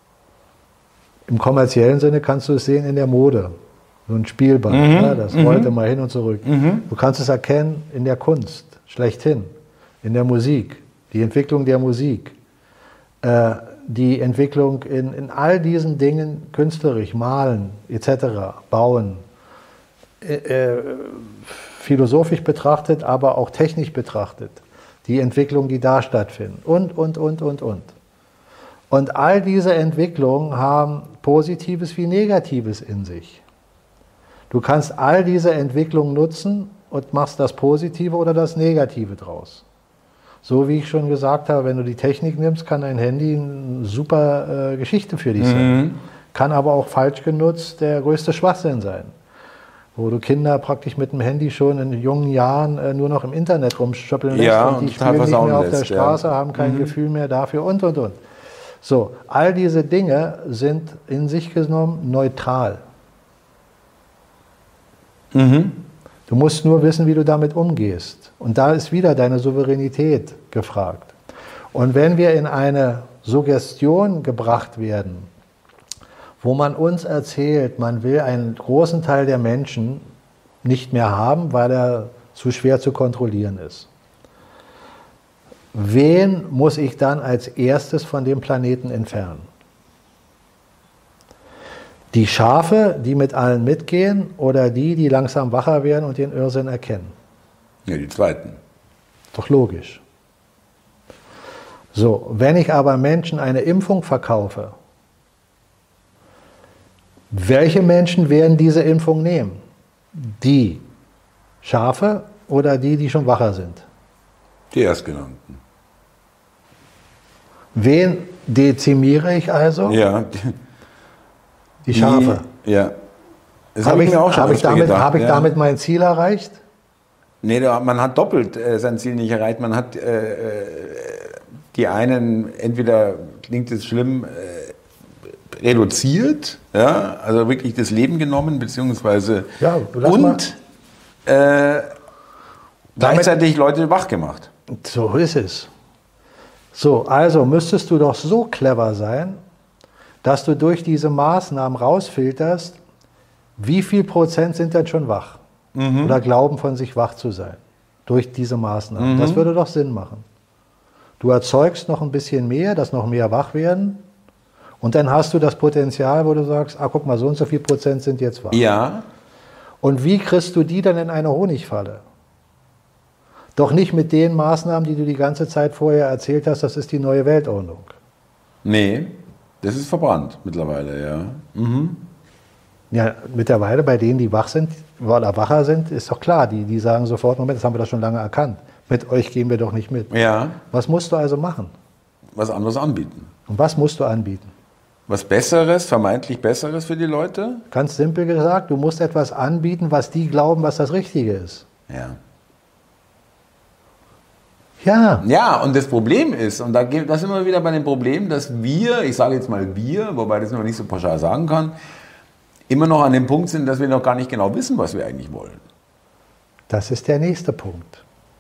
Im kommerziellen Sinne kannst du es sehen in der Mode. So ein Spielband, mhm. ja, das mhm. rollte mal hin und zurück. Mhm. Du kannst es erkennen in der Kunst, schlechthin, in der Musik, die Entwicklung der Musik, äh, die Entwicklung in, in all diesen Dingen, künstlerisch, malen et cetera, bauen, äh, äh, philosophisch betrachtet, aber auch technisch betrachtet, die Entwicklung, die da stattfinden und, und, und, und, und. Und all diese Entwicklungen haben Positives wie Negatives in sich. Du kannst all diese Entwicklungen nutzen und machst das Positive oder das Negative draus. So wie ich schon gesagt habe, wenn du die Technik nimmst, kann ein Handy eine super äh, Geschichte für dich sein. Mhm. Kann aber auch falsch genutzt der größte Schwachsinn sein. Wo du Kinder praktisch mit dem Handy schon in jungen Jahren äh, nur noch im Internet rumschöppeln lässt ja, und die spielen nicht mehr auf der Straße, ja. haben kein mhm. Gefühl mehr dafür und, und, und. So, all diese Dinge sind in sich genommen neutral. Mhm. Du musst nur wissen, wie du damit umgehst. Und da ist wieder deine Souveränität gefragt. Und wenn wir in eine Suggestion gebracht werden, wo man uns erzählt, man will einen großen Teil der Menschen nicht mehr haben, weil er zu schwer zu kontrollieren ist. Wen muss ich dann als erstes von dem Planeten entfernen? Die Schafe, die mit allen mitgehen, oder die, die langsam wacher werden und den Irrsinn erkennen? Ja, die zweiten. Doch logisch. So, wenn ich aber Menschen eine Impfung verkaufe, welche Menschen werden diese Impfung nehmen? Die Schafe oder die, die schon wacher sind? Die Erstgenannten. Wen dezimiere ich also? Ja. Die Schafe. Die, ja. Das habe habe ich, ich mir auch schon hab ich, damit, gedacht. hab ich ja. damit mein Ziel erreicht? Nee, man hat doppelt äh, sein Ziel nicht erreicht. Man hat äh, die einen, entweder klingt es schlimm, äh, reduziert, ja, also wirklich das Leben genommen, beziehungsweise ja, und äh, gleichzeitig Leute wach gemacht. So ist es. So, also müsstest du doch so clever sein, dass du durch diese Maßnahmen rausfilterst, wie viel Prozent sind denn schon wach mhm. oder glauben von sich wach zu sein durch diese Maßnahmen. Mhm. Das würde doch Sinn machen. Du erzeugst noch ein bisschen mehr, dass noch mehr wach werden und dann hast du das Potenzial, wo du sagst, ah, guck mal, so und so viel Prozent sind jetzt wach. Ja. Und wie kriegst du die dann in eine Honigfalle? Doch nicht mit den Maßnahmen, die du die ganze Zeit vorher erzählt hast, das ist die neue Weltordnung. Nee, das ist verbrannt mittlerweile, ja. Mhm. Ja, mittlerweile bei denen, die wach sind oder wacher sind, ist doch klar, die, die sagen sofort, Moment, das haben wir doch schon lange erkannt. Mit euch gehen wir doch nicht mit. Ja. Was musst du also machen? Was anderes anbieten. Und was musst du anbieten? Was Besseres, vermeintlich Besseres für die Leute? Ganz simpel gesagt, du musst etwas anbieten, was die glauben, was das Richtige ist. Ja. Ja. Ja, und das Problem ist, und da, da sind wir wieder bei dem Problem, dass wir, ich sage jetzt mal wir, wobei das noch nicht so pauschal sagen kann, immer noch an dem Punkt sind, dass wir noch gar nicht genau wissen, was wir eigentlich wollen. Das ist der nächste Punkt.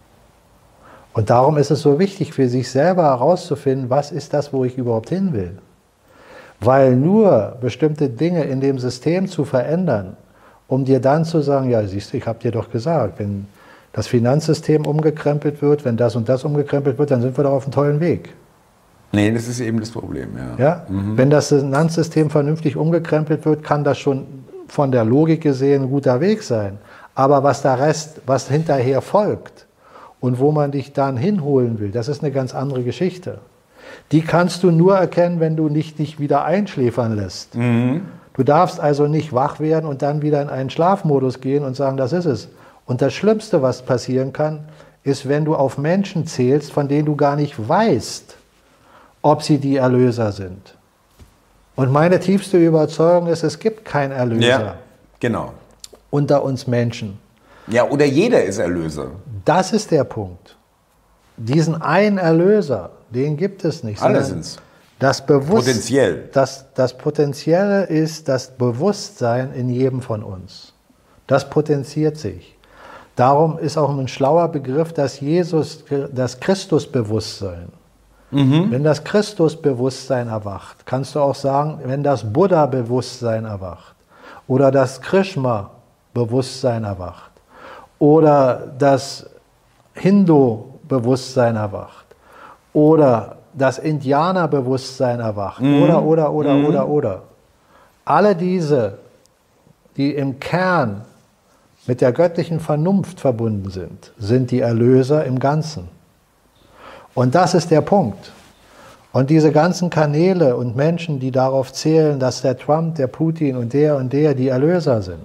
Und darum ist es so wichtig, für sich selber herauszufinden, was ist das, wo ich überhaupt hin will. Weil nur bestimmte Dinge in dem System zu verändern, um dir dann zu sagen, ja, siehst du, ich habe dir doch gesagt, wenn das Finanzsystem umgekrempelt wird, wenn das und das umgekrempelt wird, dann sind wir doch auf einem tollen Weg. Nee, das ist eben das Problem, ja. Ja? Mhm. Wenn das Finanzsystem vernünftig umgekrempelt wird, kann das schon von der Logik gesehen ein guter Weg sein. Aber was der Rest, was hinterher folgt und wo man dich dann hinholen will, das ist eine ganz andere Geschichte. Die kannst du nur erkennen, wenn du nicht dich wieder einschläfern lässt. Mhm. Du darfst also nicht wach werden und dann wieder in einen Schlafmodus gehen und sagen, das ist es. Und das Schlimmste, was passieren kann, ist, wenn du auf Menschen zählst, von denen du gar nicht weißt, ob sie die Erlöser sind. Und meine tiefste Überzeugung ist, es gibt keinen Erlöser. Ja, genau. Unter uns Menschen. Ja, oder jeder ist Erlöser. Das ist der Punkt. Diesen einen Erlöser, den gibt es nicht. Alle sind's. Das Bewusst- Potenziell. Das, das Potenzielle ist das Bewusstsein in jedem von uns. Das potenziert sich. Darum ist auch ein schlauer Begriff das Jesus, das Christusbewusstsein. Mhm. Wenn das Christusbewusstsein erwacht, kannst du auch sagen, wenn das Buddha-Bewusstsein erwacht oder das Krishna-Bewusstsein erwacht oder das Hindu-Bewusstsein erwacht oder das Indianer-Bewusstsein erwacht mhm. oder, oder, oder, mhm. oder, oder. Alle diese, die im Kern mit der göttlichen Vernunft verbunden sind, sind die Erlöser im Ganzen. Und das ist der Punkt. Und diese ganzen Kanäle und Menschen, die darauf zählen, dass der Trump, der Putin und der und der die Erlöser sind,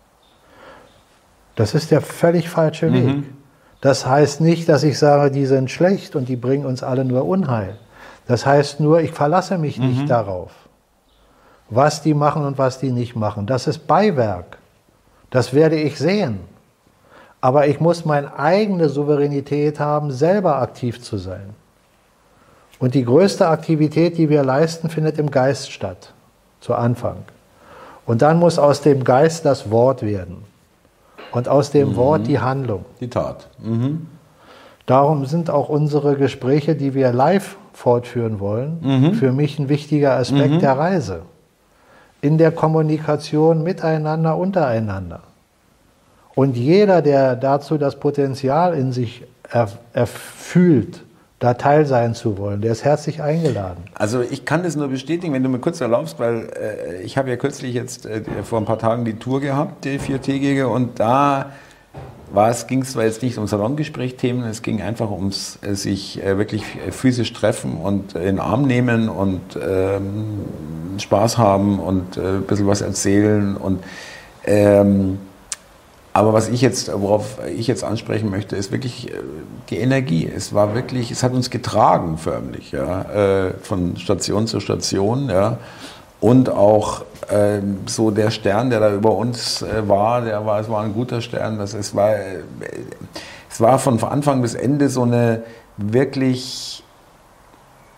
das ist der völlig falsche Weg. Mhm. Das heißt nicht, dass ich sage, die sind schlecht und die bringen uns alle nur Unheil. Das heißt nur, ich verlasse mich nicht mhm. darauf, was die machen und was die nicht machen. Das ist Beiwerk. Das werde ich sehen. Aber ich muss meine eigene Souveränität haben, selber aktiv zu sein. Und die größte Aktivität, die wir leisten, findet im Geist statt, zu Anfang. Und dann muss aus dem Geist das Wort werden. Und aus dem mhm. Wort die Handlung. Die Tat. Mhm. Darum sind auch unsere Gespräche, die wir live fortführen wollen, mhm. für mich ein wichtiger Aspekt mhm. der Reise. In der Kommunikation miteinander, untereinander. Und jeder, der dazu das Potenzial in sich erfüllt, da teil sein zu wollen, der ist herzlich eingeladen. Also ich kann das nur bestätigen, wenn du mir kurz erlaubst, weil äh, ich habe ja kürzlich jetzt äh, vor ein paar Tagen die Tour gehabt, die viertägige, und da ging es zwar jetzt nicht um Salongespräch-Themen, es ging einfach ums äh, sich äh, wirklich physisch treffen und äh, in den Arm nehmen und ähm, Spaß haben und äh, ein bisschen was erzählen. Und ähm, aber was ich jetzt, worauf ich jetzt ansprechen möchte, ist wirklich die Energie. Es war wirklich, es hat uns getragen förmlich, ja, von Station zu Station, ja. Und auch ähm, so der Stern, der da über uns äh, war, der war, es war ein guter Stern. Das, es, war, äh, es war von Anfang bis Ende so eine wirklich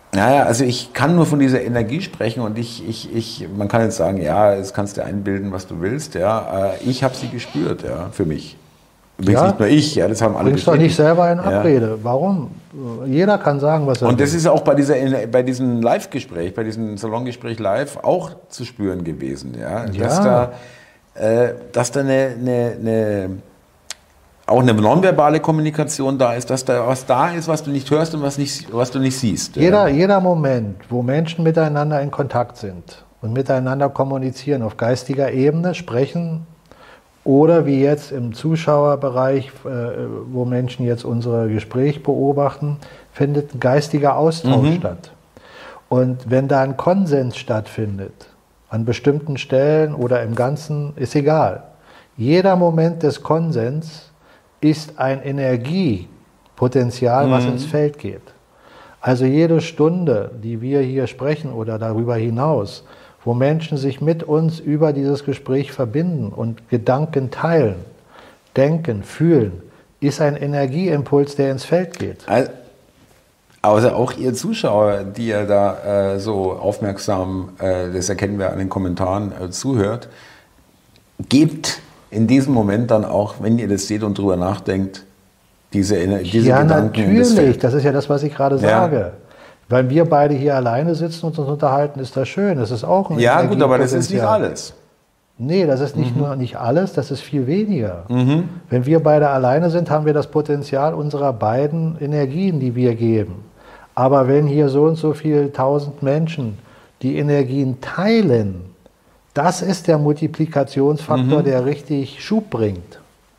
Naja, also ich kann nur von dieser Energie sprechen und ich, ich, ich, man kann jetzt sagen, ja, jetzt kannst du einbilden, was du willst, ja. Ich habe sie gespürt, ja, für mich. Übrigens Ja, nicht nur ich, ja, das haben alle bringst doch nicht bestätigt. selber in Ja. Abrede. Warum? Jeder kann sagen, was er Und will. das ist auch bei, dieser, bei diesem Live-Gespräch, bei diesem Salongespräch live auch zu spüren gewesen, ja. Dass Ja. da, äh, dass da eine, eine, eine auch eine nonverbale Kommunikation da ist, dass da was da ist, was du nicht hörst und was, nicht, was du nicht siehst. Jeder, jeder Moment, wo Menschen miteinander in Kontakt sind und miteinander kommunizieren auf geistiger Ebene, sprechen oder wie jetzt im Zuschauerbereich, äh, wo Menschen jetzt unser Gespräch beobachten, findet ein geistiger Austausch Mhm. statt. Und wenn da ein Konsens stattfindet, an bestimmten Stellen oder im Ganzen, ist egal. Jeder Moment des Konsens ist ein Energiepotenzial, was Mhm. ins Feld geht. Also jede Stunde, die wir hier sprechen oder darüber hinaus, wo Menschen sich mit uns über dieses Gespräch verbinden und Gedanken teilen, denken, fühlen, ist ein Energieimpuls, der ins Feld geht. Also, also auch ihr Zuschauer, die ja da äh, so aufmerksam, äh, das erkennen wir an den Kommentaren, äh, zuhört, gebt in diesem Moment dann auch, wenn ihr das seht und drüber nachdenkt, diese, Ener- diese Ja, Gedanken in das natürlich. Feld. Das ist ja das, was ich gerade Ja. sage. Wenn wir beide hier alleine sitzen und uns unterhalten, ist das schön. Das ist auch ein Ja, gut, aber das ist nicht Energiepotenzial. alles. Nee, das ist nicht nur nicht alles, das ist viel weniger. Mhm. Wenn wir beide alleine sind, haben wir das Potenzial unserer beiden Energien, die wir geben. Aber wenn hier so und so viele tausend Menschen die Energien teilen, das ist der Multiplikationsfaktor, Mhm. der richtig Schub bringt.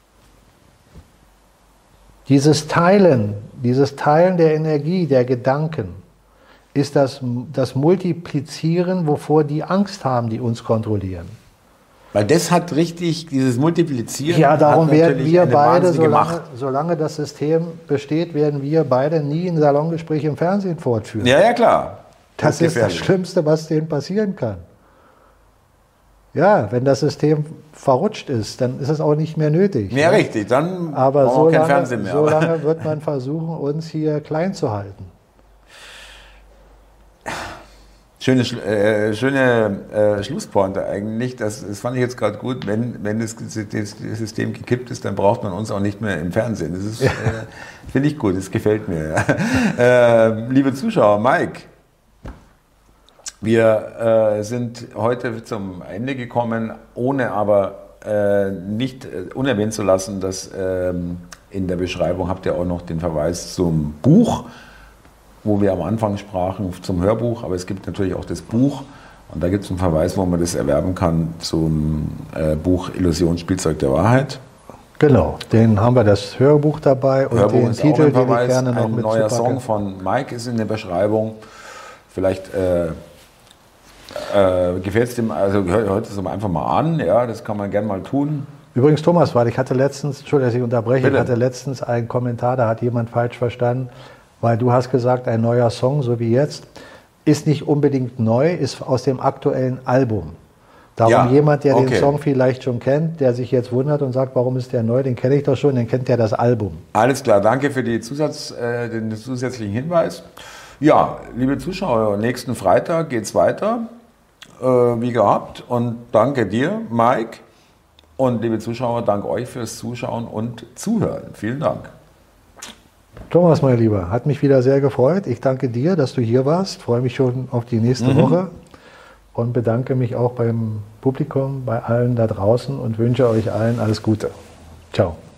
Dieses Teilen, dieses Teilen der Energie, der Gedanken, ist das, das Multiplizieren, wovor die Angst haben, die uns kontrollieren. Weil das hat richtig, dieses Multiplizieren. Ja, darum hat werden natürlich wir eine beide, wahnsinnige solange, Macht. solange das System besteht, werden wir beide nie ein Salongespräch im Fernsehen fortführen. Ja, ja, klar. das ist das gefährlich. Schlimmste, was denen passieren kann. Ja, wenn das System verrutscht ist, dann ist es auch nicht mehr nötig. Ja, ne? richtig. Dann Aber brauchen so wir kein lange, Fernsehen mehr. so lange wird man versuchen, uns hier klein zu halten. Schöne, Schlu- äh, schöne äh, Schlusspointe eigentlich. Das, das fand ich jetzt gerade gut. Wenn, wenn das, das System gekippt ist, dann braucht man uns auch nicht mehr im Fernsehen. Das ist, äh, finde ich gut, das gefällt mir. äh, liebe Zuschauer, Mike, wir äh, sind heute zum Ende gekommen, ohne aber äh, nicht äh, unerwähnt zu lassen, dass ähm, in der Beschreibung habt ihr auch noch den Verweis zum Buch, wo wir am Anfang sprachen, zum Hörbuch, aber es gibt natürlich auch das Buch und da gibt es einen Verweis, wo man das erwerben kann zum äh, Buch Illusion, Spielzeug der Wahrheit. Genau, den haben wir das Hörbuch dabei und Hörbuch den ist Titel, auch ein den ich Verweis. gerne noch Ein mit neuer zupacke. Song von Mike ist in der Beschreibung. Vielleicht äh, äh, gefällt es dem, also hört hört es einfach mal an, ja, das kann man gerne mal tun. Übrigens, Thomas, weil ich hatte letztens, Entschuldigung, dass ich unterbreche, Bitte. ich hatte letztens einen Kommentar, da hat jemand falsch verstanden, weil du hast gesagt, ein neuer Song, so wie jetzt, ist nicht unbedingt neu, ist aus dem aktuellen Album. Darum Ja, jemand, der okay. den Song vielleicht schon kennt, der sich jetzt wundert und sagt, warum ist der neu, den kenne ich doch schon, den kennt ja das Album. Alles klar, danke für die Zusatz, äh, den zusätzlichen Hinweis. Ja, liebe Zuschauer, nächsten Freitag geht es weiter, äh, wie gehabt. Und danke dir, Mike. Und liebe Zuschauer, danke euch fürs Zuschauen und Zuhören. Vielen Dank. Thomas, mein Lieber, hat mich wieder sehr gefreut. Ich danke dir, dass du hier warst, freue mich schon auf die nächste Mhm. Woche und bedanke mich auch beim Publikum, bei allen da draußen und wünsche euch allen alles Gute. Ciao.